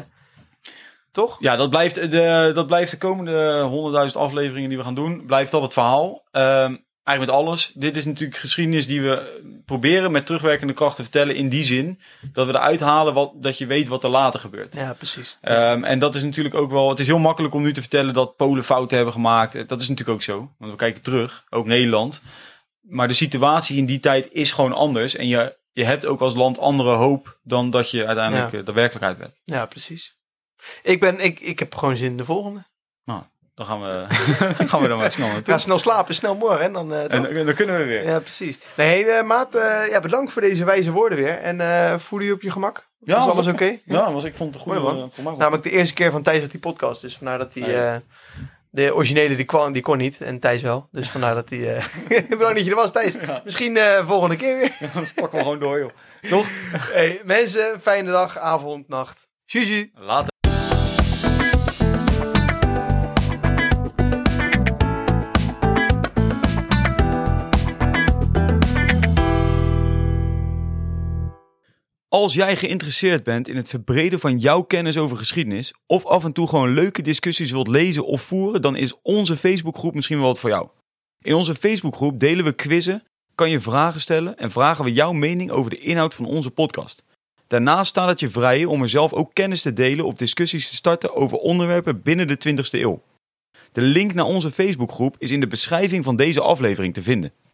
Toch? Ja, dat blijft de, dat blijft de komende honderdduizend afleveringen die we gaan doen, blijft dat het verhaal. Um, eigenlijk met alles. Dit is natuurlijk geschiedenis die we proberen met terugwerkende kracht te vertellen in die zin dat we eruit halen wat, dat je weet wat er later gebeurt. Ja, precies. Um, en dat is natuurlijk ook wel... Het is heel makkelijk om nu te vertellen dat Polen fouten hebben gemaakt. Dat is natuurlijk ook zo. Want we kijken terug, ook Nederland. Maar de situatie in die tijd is gewoon anders. En je, je hebt ook als land andere hoop dan dat je uiteindelijk ja. de werkelijkheid bent. Ja, precies. Ik, ben, ik, ik heb gewoon zin in de volgende. Nou, dan gaan we, dan gaan we dan maar snel naartoe. Ga snel slapen, snel morgen. En dan, uh, en dan, dan kunnen we weer. Ja, precies. Nee, uh, maat, uh, ja, bedankt voor deze wijze woorden weer. En uh, voel je op je gemak? Ja, was alles oké? Okay? Ja, ja was, ik vond het een goede man. Uh, Namelijk de eerste keer van Thijs dat die podcast. Dus vandaar dat die... Uh, de originele die, kwam, die kon niet. En Thijs wel. Dus vandaar dat die... Uh, bedankt dat je er was, Thijs. Ja. Misschien uh, volgende keer weer. Ja, dan pakken we gewoon door, joh. Toch? Hey, mensen, fijne dag, avond, nacht. Juju. Later. Als jij geïnteresseerd bent in het verbreden van jouw kennis over geschiedenis, of af en toe gewoon leuke discussies wilt lezen of voeren, dan is onze Facebookgroep misschien wel wat voor jou. In onze Facebookgroep delen we quizzen, kan je vragen stellen en vragen we jouw mening over de inhoud van onze podcast. Daarnaast staat het je vrij om er zelf ook kennis te delen of discussies te starten over onderwerpen binnen de twintigste eeuw. De link naar onze Facebookgroep is in de beschrijving van deze aflevering te vinden.